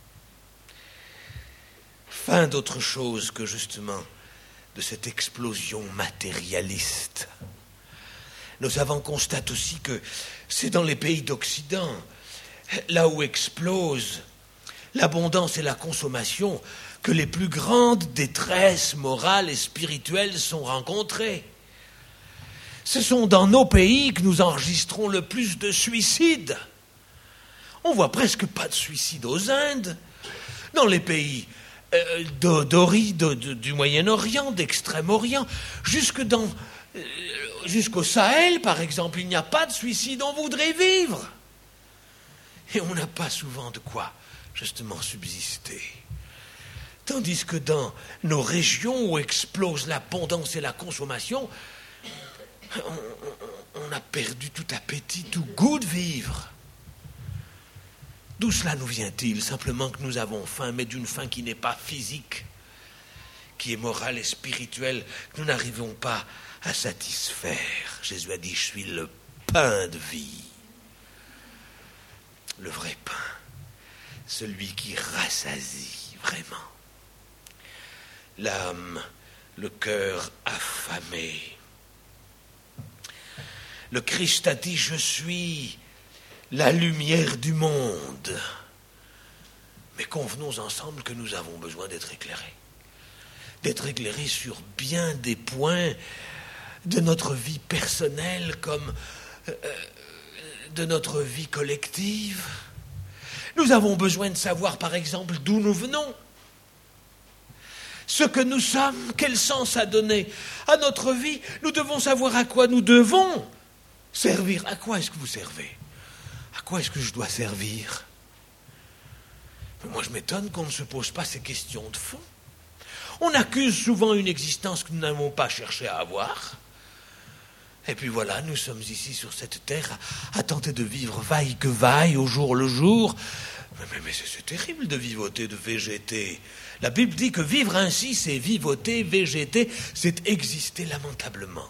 Faim d'autre chose que justement de cette explosion matérialiste. Nos savants constatent aussi que c'est dans les pays d'Occident, là où explose l'abondance et la consommation, que les plus grandes détresses morales et spirituelles sont rencontrées. Ce sont dans nos pays que nous enregistrons le plus de suicides. On voit presque pas de suicides aux Indes. Dans les pays du Moyen-Orient, d'Extrême-Orient, jusqu'au Sahel, par exemple, il n'y a pas de suicide, on voudrait vivre. Et on n'a pas souvent de quoi, justement, subsister. Tandis que dans nos régions où explose l'abondance et la consommation, on a perdu tout appétit, tout goût de vivre. D'où cela nous vient-il? Simplement que nous avons faim, mais d'une faim qui n'est pas physique, qui est morale et spirituelle, que nous n'arrivons pas à satisfaire. Jésus a dit, je suis le pain de vie. Le vrai pain, celui qui rassasie vraiment. L'âme, le cœur affamé. Le Christ a dit, je suis la lumière du monde. Mais convenons ensemble que nous avons besoin d'être éclairés. D'être éclairés sur bien des points de notre vie personnelle comme de notre vie collective. Nous avons besoin de savoir, par exemple, d'où nous venons. Ce que nous sommes, quel sens a donné à notre vie. Nous devons savoir à quoi nous devons servir. À quoi est-ce que vous servez? À quoi est-ce que je dois servir? Mais moi, je m'étonne qu'on ne se pose pas ces questions de fond. On accuse souvent une existence que nous n'avons pas cherché à avoir. Et puis voilà, nous sommes ici sur cette terre à tenter de vivre vaille que vaille, au jour le jour. Mais c'est terrible de vivoter, de végéter. La Bible dit que vivre ainsi, c'est vivoter, végéter, c'est exister lamentablement.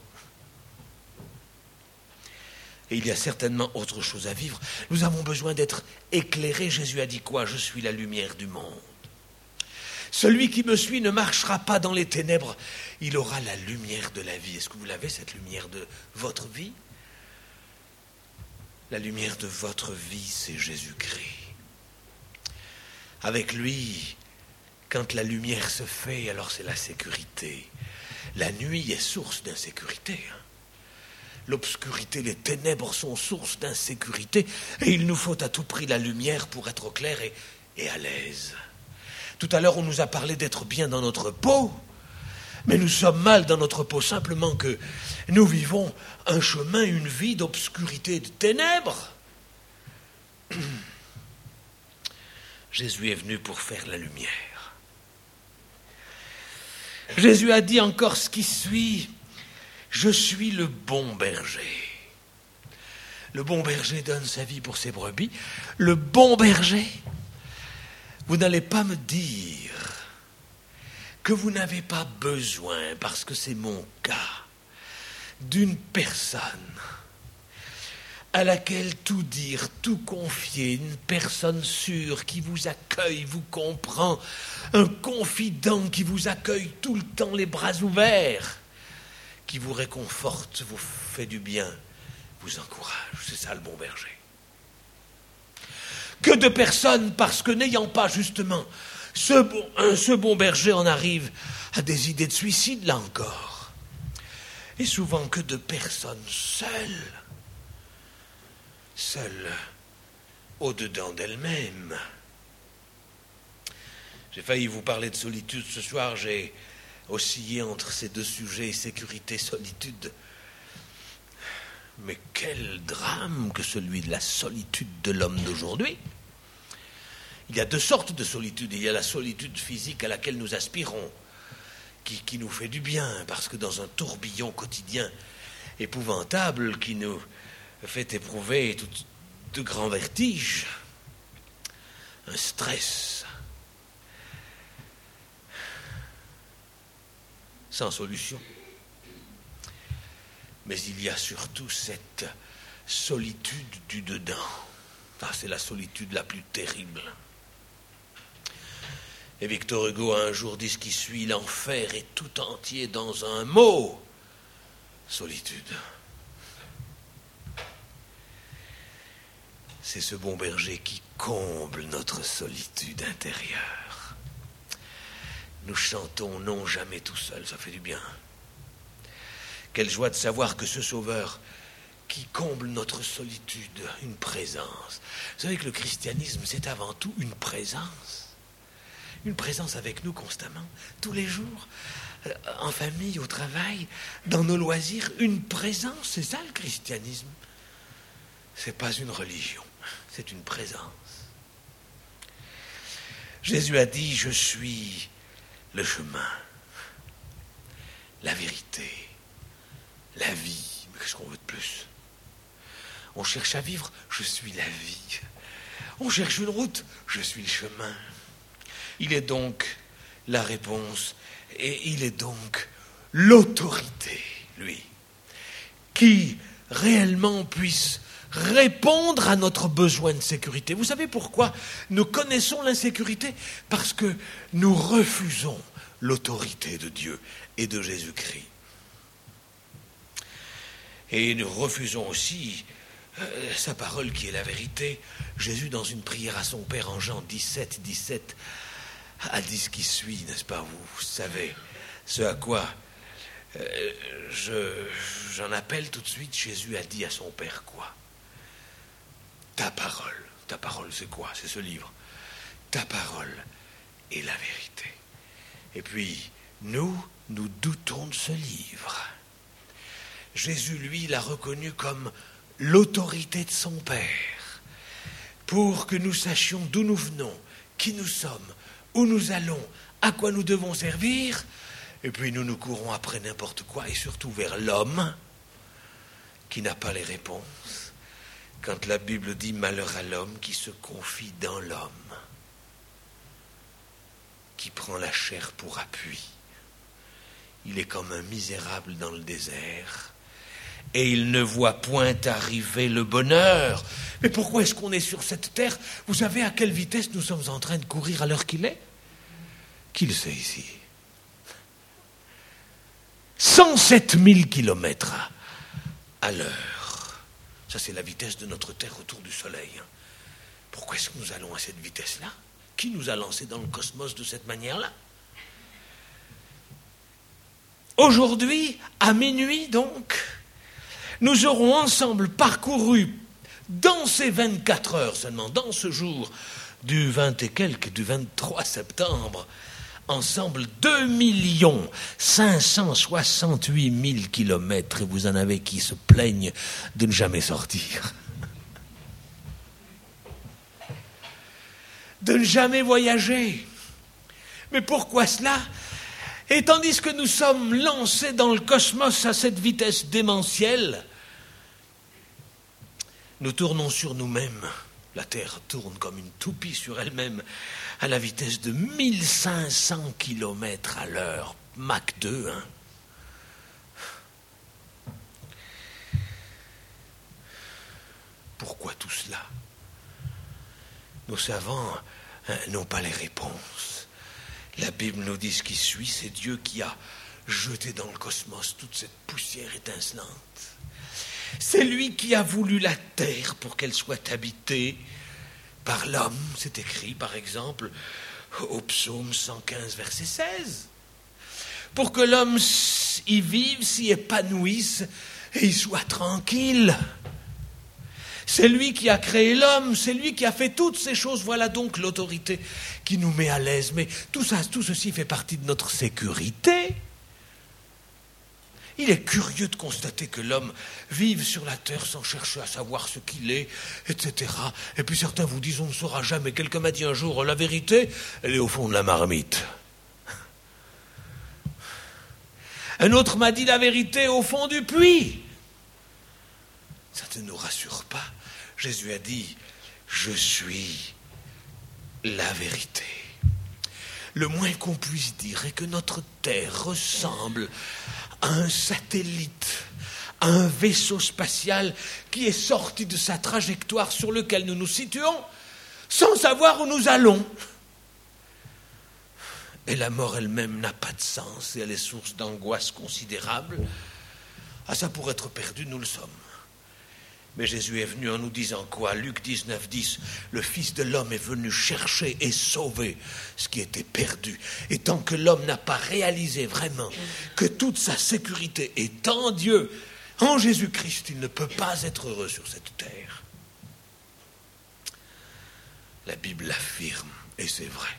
Et il y a certainement autre chose à vivre. Nous avons besoin d'être éclairés. Jésus a dit quoi? Je suis la lumière du monde. Celui qui me suit ne marchera pas dans les ténèbres. Il aura la lumière de la vie. Est-ce que vous l'avez, cette lumière de votre vie? La lumière de votre vie, c'est Jésus-Christ. Avec lui, quand la lumière se fait, alors c'est la sécurité. La nuit est source d'insécurité. L'obscurité, les ténèbres sont source d'insécurité. Et il nous faut à tout prix la lumière pour être au clair et à l'aise. Tout à l'heure, on nous a parlé d'être bien dans notre peau. Mais nous sommes mal dans notre peau simplement que nous vivons un chemin, une vie d'obscurité et de ténèbres. Jésus est venu pour faire la lumière. Jésus a dit encore ce qui suit. Je suis le bon berger. Le bon berger donne sa vie pour ses brebis. Le bon berger, vous n'allez pas me dire que vous n'avez pas besoin, parce que c'est mon cas, d'une personne à laquelle tout dire, tout confier, une personne sûre qui vous accueille, vous comprend, un confident qui vous accueille tout le temps les bras ouverts, qui vous réconforte, vous fait du bien, vous encourage. C'est ça le bon berger. Que de personnes, parce que n'ayant pas justement ce bon berger, en arrive à des idées de suicide, là encore. Et souvent que de personnes seules au-dedans d'elles-mêmes. J'ai failli vous parler de solitude ce soir, j'ai oscillé entre ces deux sujets, sécurité, solitude. Mais quel drame que celui de la solitude de l'homme d'aujourd'hui. Il y a deux sortes de solitude. Il y a la solitude physique à laquelle nous aspirons, qui nous fait du bien, parce que dans un tourbillon quotidien épouvantable qui nous fait éprouver de grands vertiges, un stress sans solution. Mais il y a surtout cette solitude du dedans. Ah, c'est la solitude la plus terrible. Et Victor Hugo a un jour dit ce qui suit: l'enfer est tout entier dans un mot: solitude. C'est ce bon berger qui comble notre solitude intérieure. Nous chantons non jamais tout seul, ça fait du bien. Quelle joie de savoir que ce Sauveur qui comble notre solitude, une présence. Vous savez que le christianisme, c'est avant tout une présence. Une présence avec nous constamment, tous les jours, en famille, au travail, dans nos loisirs. Une présence, c'est ça le christianisme. C'est pas une religion, c'est une présence. Jésus a dit: je suis le chemin, la vérité, la vie. Mais qu'est-ce qu'on veut de plus? On cherche à vivre, je suis la vie. On cherche une route, je suis le chemin. Il est donc la réponse et il est donc l'autorité, lui, qui réellement puisse répondre à notre besoin de sécurité. Vous savez pourquoi nous connaissons l'insécurité? Parce que nous refusons l'autorité de Dieu et de Jésus-Christ. Et nous refusons aussi sa parole qui est la vérité. Jésus, dans une prière à son Père en Jean 17, a dit ce qui suit, n'est-ce pas? Vous savez ce à quoi j'en appelle tout de suite. Jésus a dit à son Père quoi? Ta parole c'est quoi? C'est ce livre. Ta parole est la vérité. Et puis nous doutons de ce livre. Jésus, lui, l'a reconnu comme l'autorité de son Père, pour que nous sachions d'où nous venons, qui nous sommes, où nous allons, à quoi nous devons servir, et puis nous courons après n'importe quoi, et surtout vers l'homme, qui n'a pas les réponses. Quand la Bible dit « malheur à l'homme qui se confie dans l'homme », qui prend la chair pour appui. Il est comme un misérable dans le désert, et il ne voit point arriver le bonheur. Mais pourquoi est-ce qu'on est sur cette terre? Vous savez à quelle vitesse nous sommes en train de courir à l'heure qu'il est? Qui le sait ici? 107 000 kilomètres à l'heure. Ça, c'est la vitesse de notre terre autour du soleil. Pourquoi est-ce que nous allons à cette vitesse-là? Qui nous a lancés dans le cosmos de cette manière-là? Aujourd'hui, à minuit donc, nous aurons ensemble parcouru dans ces 24 heures seulement, dans ce jour du 23 septembre, ensemble 2 568 000 kilomètres, et vous en avez qui se plaignent de ne jamais sortir. De ne jamais voyager. Mais pourquoi cela? Et tandis que nous sommes lancés dans le cosmos à cette vitesse démentielle, nous tournons sur nous-mêmes. La Terre tourne comme une toupie sur elle-même à la vitesse de 1500 km à l'heure, Mach 2. Pourquoi tout cela? Nos savants n'ont pas les réponses. La Bible nous dit ce qui suit, c'est Dieu qui a jeté dans le cosmos toute cette poussière étincelante. C'est lui qui a voulu la terre pour qu'elle soit habitée par l'homme, c'est écrit par exemple au psaume 115, verset 16. Pour que l'homme y vive, s'y épanouisse et y soit tranquille. C'est lui qui a créé l'homme, c'est lui qui a fait toutes ces choses. Voilà donc l'autorité qui nous met à l'aise. Mais tout ceci fait partie de notre sécurité. Il est curieux de constater que l'homme vive sur la terre sans chercher à savoir ce qu'il est, etc. Et puis certains vous disent, on ne saura jamais. Quelqu'un m'a dit un jour, la vérité, elle est au fond de la marmite. Un autre m'a dit, la vérité est au fond du puits. Ça ne nous rassure pas. Jésus a dit, je suis la vérité. Le moins qu'on puisse dire est que notre terre ressemble à un satellite, à un vaisseau spatial qui est sorti de sa trajectoire sur lequel nous nous situons sans savoir où nous allons. Et la mort elle-même n'a pas de sens et elle est source d'angoisse considérable. Ah, ça, pour être perdu, nous le sommes. Mais Jésus est venu en nous disant quoi? Luc 19, 10, le Fils de l'homme est venu chercher et sauver ce qui était perdu. Et tant que l'homme n'a pas réalisé vraiment que toute sa sécurité est en Dieu, en Jésus-Christ, il ne peut pas être heureux sur cette terre. La Bible l'affirme, et c'est vrai.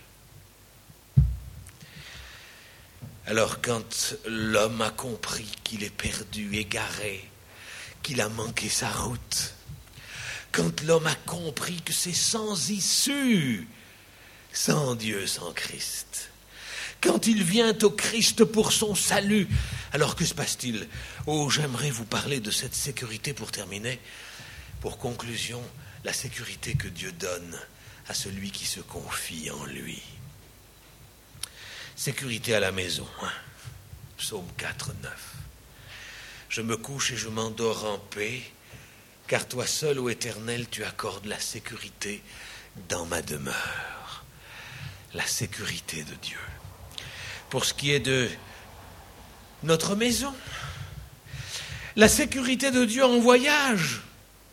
Alors quand l'homme a compris qu'il est perdu, égaré, qu'il a manqué sa route, quand l'homme a compris que c'est sans issue, sans Dieu, sans Christ, quand il vient au Christ pour son salut, alors que se passe-t-il? Oh, j'aimerais vous parler de cette sécurité pour terminer. Pour conclusion, la sécurité que Dieu donne à celui qui se confie en lui. Sécurité à la maison, hein? Psaume 4, 9. Je me couche et je m'endors en paix, car toi seul, ô Éternel, tu accordes la sécurité dans ma demeure. La sécurité de Dieu. Pour ce qui est de notre maison, la sécurité de Dieu en voyage.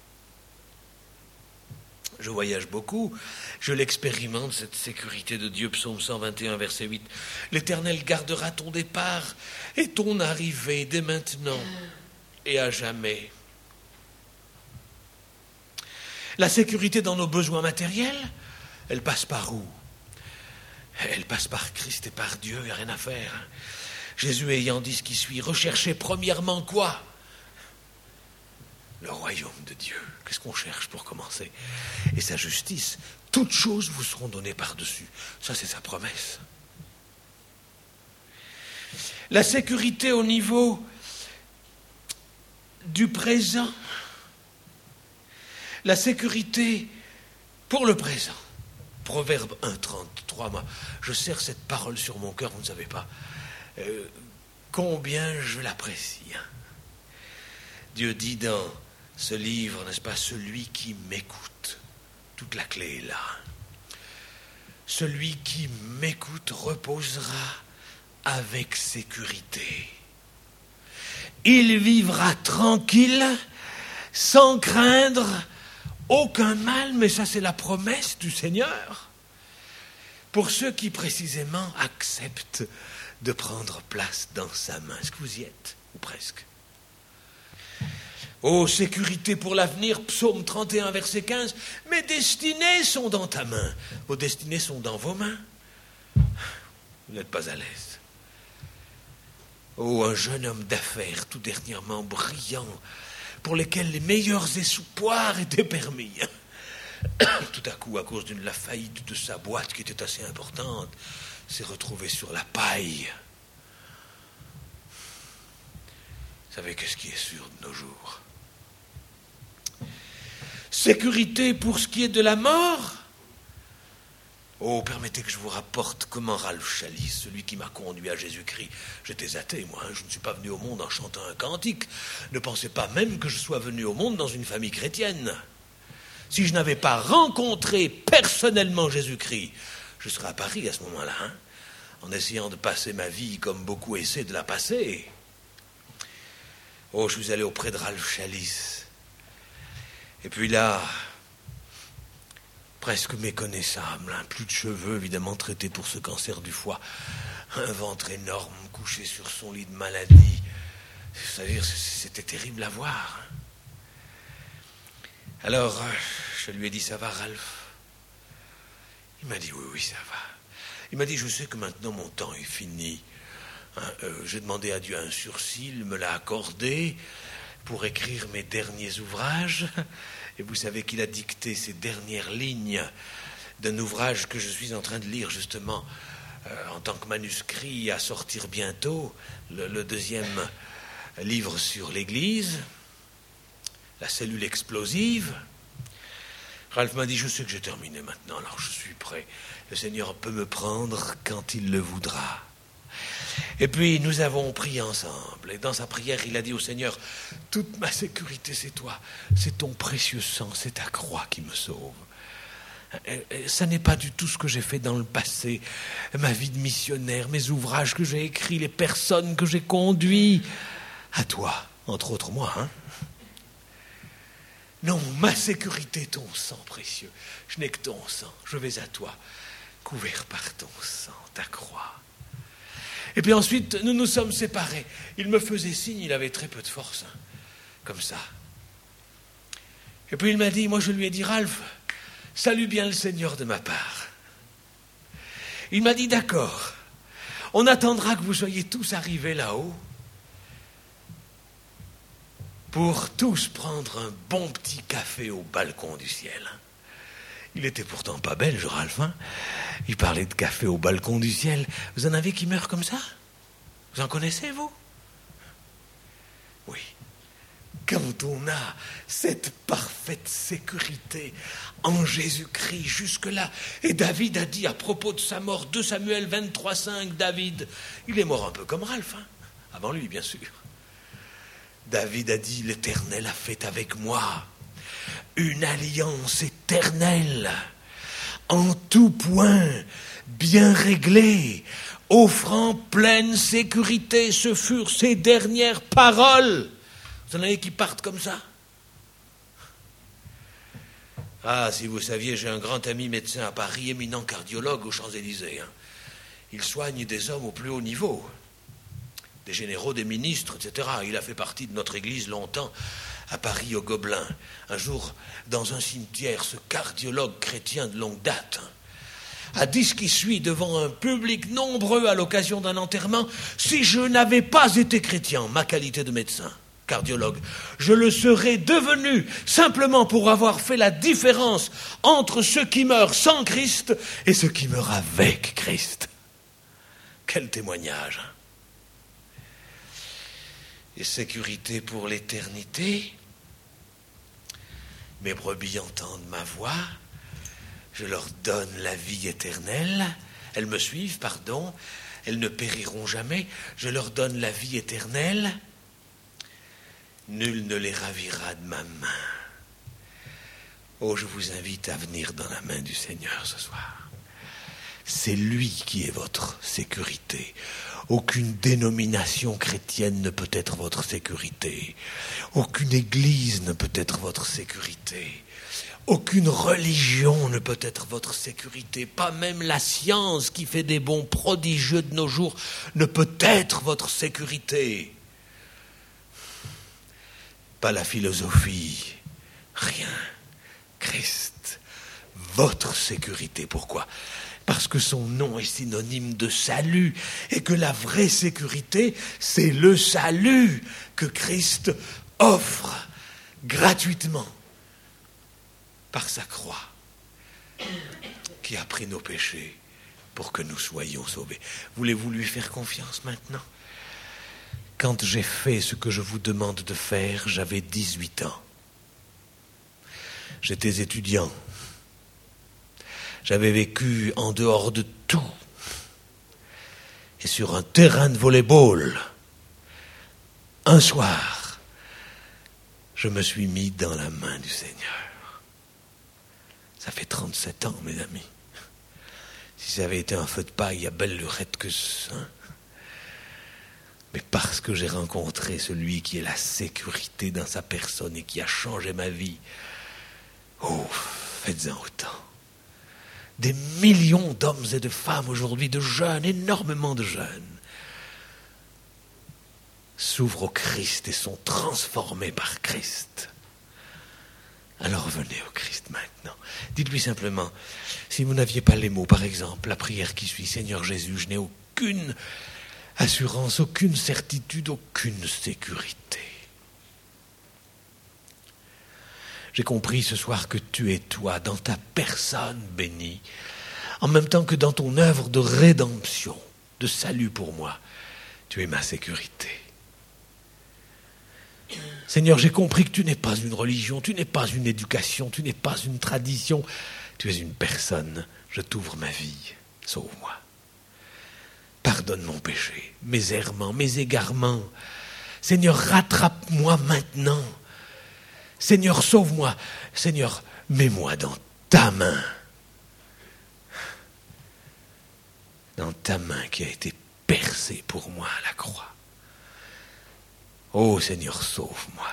Je voyage beaucoup, je l'expérimente, cette sécurité de Dieu, psaume 121, verset 8. L'Éternel gardera ton départ et ton arrivée dès maintenant et à jamais. La sécurité dans nos besoins matériels, elle passe par où? Elle passe par Christ et par Dieu, il n'y a rien à faire. Jésus ayant dit ce qui suit, recherchez premièrement quoi? Le royaume de Dieu. Qu'est-ce qu'on cherche pour commencer? Et sa justice. Toutes choses vous seront données par-dessus. Ça, c'est sa promesse. La sécurité au niveau du présent. La sécurité pour le présent. Proverbe 1,33. Moi, je serre cette parole sur mon cœur, vous ne savez pas combien je l'apprécie. Dieu dit dans ce livre, n'est-ce pas, celui qui m'écoute, toute la clé est là. Celui qui m'écoute reposera avec sécurité. Il vivra tranquille, sans craindre aucun mal, mais ça c'est la promesse du Seigneur. Pour ceux qui précisément acceptent de prendre place dans sa main. Est-ce que vous y êtes? Ou presque? Oh, sécurité pour l'avenir, psaume 31, verset 15. Mes destinées sont dans ta main. Vos destinées sont dans vos mains. Vous n'êtes pas à l'aise. Oh, un jeune homme d'affaires, tout dernièrement brillant, pour lequel les meilleurs espoirs étaient permis. Tout à coup, à cause la faillite de sa boîte, qui était assez importante, s'est retrouvé sur la paille. Vous savez qu'est-ce qui est sûr de nos jours? Sécurité pour ce qui est de la mort. Oh, permettez que je vous rapporte comment Ralph Chalis, celui qui m'a conduit à Jésus-Christ, j'étais athée, moi, je ne suis pas venu au monde en chantant un cantique. Ne pensez pas même que je sois venu au monde dans une famille chrétienne. Si je n'avais pas rencontré personnellement Jésus-Christ, je serais à Paris à ce moment-là, en essayant de passer ma vie comme beaucoup essaient de la passer. Oh, je suis allé auprès de Ralph Chalis. Et puis là, presque méconnaissable, hein. Plus de cheveux, évidemment, traité pour ce cancer du foie. Un ventre énorme, couché sur son lit de maladie. C'est-à-dire, c'était terrible à voir. Alors, je lui ai dit, ça va, Ralph? Il m'a dit, oui, ça va. Il m'a dit, je sais que maintenant mon temps est fini. Hein, j'ai demandé à Dieu un sursis, il me l'a accordé pour écrire mes derniers ouvrages. Et vous savez qu'il a dicté ces dernières lignes d'un ouvrage que je suis en train de lire justement en tant que manuscrit à sortir bientôt, le deuxième livre sur l'Église, la cellule explosive. Ralph m'a dit, je sais que j'ai terminé maintenant, alors je suis prêt. Le Seigneur peut me prendre quand il le voudra. Et puis nous avons prié ensemble. Et dans sa prière, il a dit au Seigneur, toute ma sécurité, c'est toi. C'est ton précieux sang, c'est ta croix qui me sauve. Ça n'est pas du tout ce que j'ai fait dans le passé. Ma vie de missionnaire, mes ouvrages que j'ai écrits, les personnes que j'ai conduits. À toi, entre autres moi, hein. Non, ma sécurité, ton sang précieux. Je n'ai que ton sang. Je vais à toi, couvert par ton sang, ta croix. Et puis ensuite, nous nous sommes séparés. Il me faisait signe, il avait très peu de force, hein, comme ça. Et puis il m'a dit, moi je lui ai dit, Ralph, salue bien le Seigneur de ma part. Il m'a dit, d'accord, on attendra que vous soyez tous arrivés là-haut pour tous prendre un bon petit café au balcon du ciel. Il était pourtant pas belge, Ralph, hein. Il parlait de café au balcon du ciel. Vous en avez qui meurent comme ça? Vous en connaissez, vous? Oui. Quand on a cette parfaite sécurité en Jésus-Christ jusque-là, et David a dit à propos de sa mort, 2 Samuel 23,5, David, il est mort un peu comme Ralph, hein, avant lui, bien sûr. David a dit, l'Éternel a fait avec moi une alliance éternelle, en tout point, bien réglée, offrant pleine sécurité. Ce furent ses dernières paroles. Vous en avez qui partent comme ça? Ah, si vous saviez, j'ai un grand ami médecin à Paris, éminent cardiologue aux Champs-Élysées. Hein. Il soigne des hommes au plus haut niveau, des généraux, des ministres, etc. Il a fait partie de notre église longtemps, à Paris, au Gobelin. Un jour, dans un cimetière, ce cardiologue chrétien de longue date a dit ce qui suit devant un public nombreux à l'occasion d'un enterrement. Si je n'avais pas été chrétien, ma qualité de médecin, cardiologue, je le serais devenu simplement pour avoir fait la différence entre ceux qui meurent sans Christ et ceux qui meurent avec Christ. Quel témoignage! Et sécurité pour l'éternité. Mes brebis entendent ma voix, je leur donne la vie éternelle, elles me suivent, pardon, elles ne périront jamais, je leur donne la vie éternelle, nul ne les ravira de ma main. Oh, je vous invite à venir dans la main du Seigneur ce soir. C'est lui qui est votre sécurité. Aucune dénomination chrétienne ne peut être votre sécurité. Aucune église ne peut être votre sécurité. Aucune religion ne peut être votre sécurité. Pas même la science qui fait des bons prodigieux de nos jours ne peut être votre sécurité. Pas la philosophie. Rien. Christ. Votre sécurité. Pourquoi ? Parce que son nom est synonyme de salut et que la vraie sécurité, c'est le salut que Christ offre gratuitement par sa croix qui a pris nos péchés pour que nous soyons sauvés. Voulez-vous lui faire confiance maintenant? Quand j'ai fait ce que je vous demande de faire, j'avais 18 ans. J'étais étudiant. J'avais vécu en dehors de tout. Et sur un terrain de volley-ball, un soir, je me suis mis dans la main du Seigneur. Ça fait 37 ans, mes amis. Si ça avait été un feu de paille à belle lurette que ça. Mais parce que j'ai rencontré celui qui est la sécurité dans sa personne et qui a changé ma vie. Oh, faites-en autant. des millions d'hommes et de femmes aujourd'hui, de jeunes, énormément de jeunes, s'ouvrent au Christ et sont transformés par Christ. Alors venez au Christ maintenant. Dites-lui simplement, si vous n'aviez pas les mots, par exemple, la prière qui suit, Seigneur Jésus, je n'ai aucune assurance, aucune certitude, aucune sécurité. J'ai compris ce soir que tu es toi, dans ta personne bénie, en même temps que dans ton œuvre de rédemption, de salut pour moi. Tu es ma sécurité. Seigneur, j'ai compris que tu n'es pas une religion, tu n'es pas une éducation, tu n'es pas une tradition, tu es une personne. Je t'ouvre ma vie, sauve-moi. Pardonne mon péché, mes errements, mes égarements. Seigneur, rattrape-moi maintenant. Seigneur, sauve-moi. Seigneur, mets-moi dans ta main. Dans ta main qui a été percée pour moi à la croix. Oh Seigneur, sauve-moi.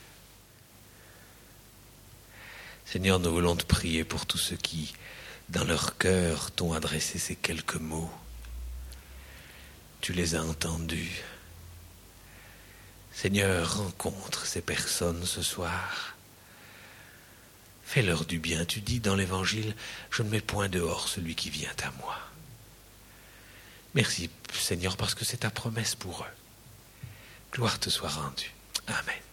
Seigneur, nous voulons te prier pour tous ceux qui, dans leur cœur, t'ont adressé ces quelques mots. Tu les as entendus. Seigneur, rencontre ces personnes ce soir. Fais-leur du bien. Tu dis dans l'Évangile, je ne mets point dehors celui qui vient à moi. Merci Seigneur parce que c'est ta promesse pour eux. Gloire te soit rendue. Amen.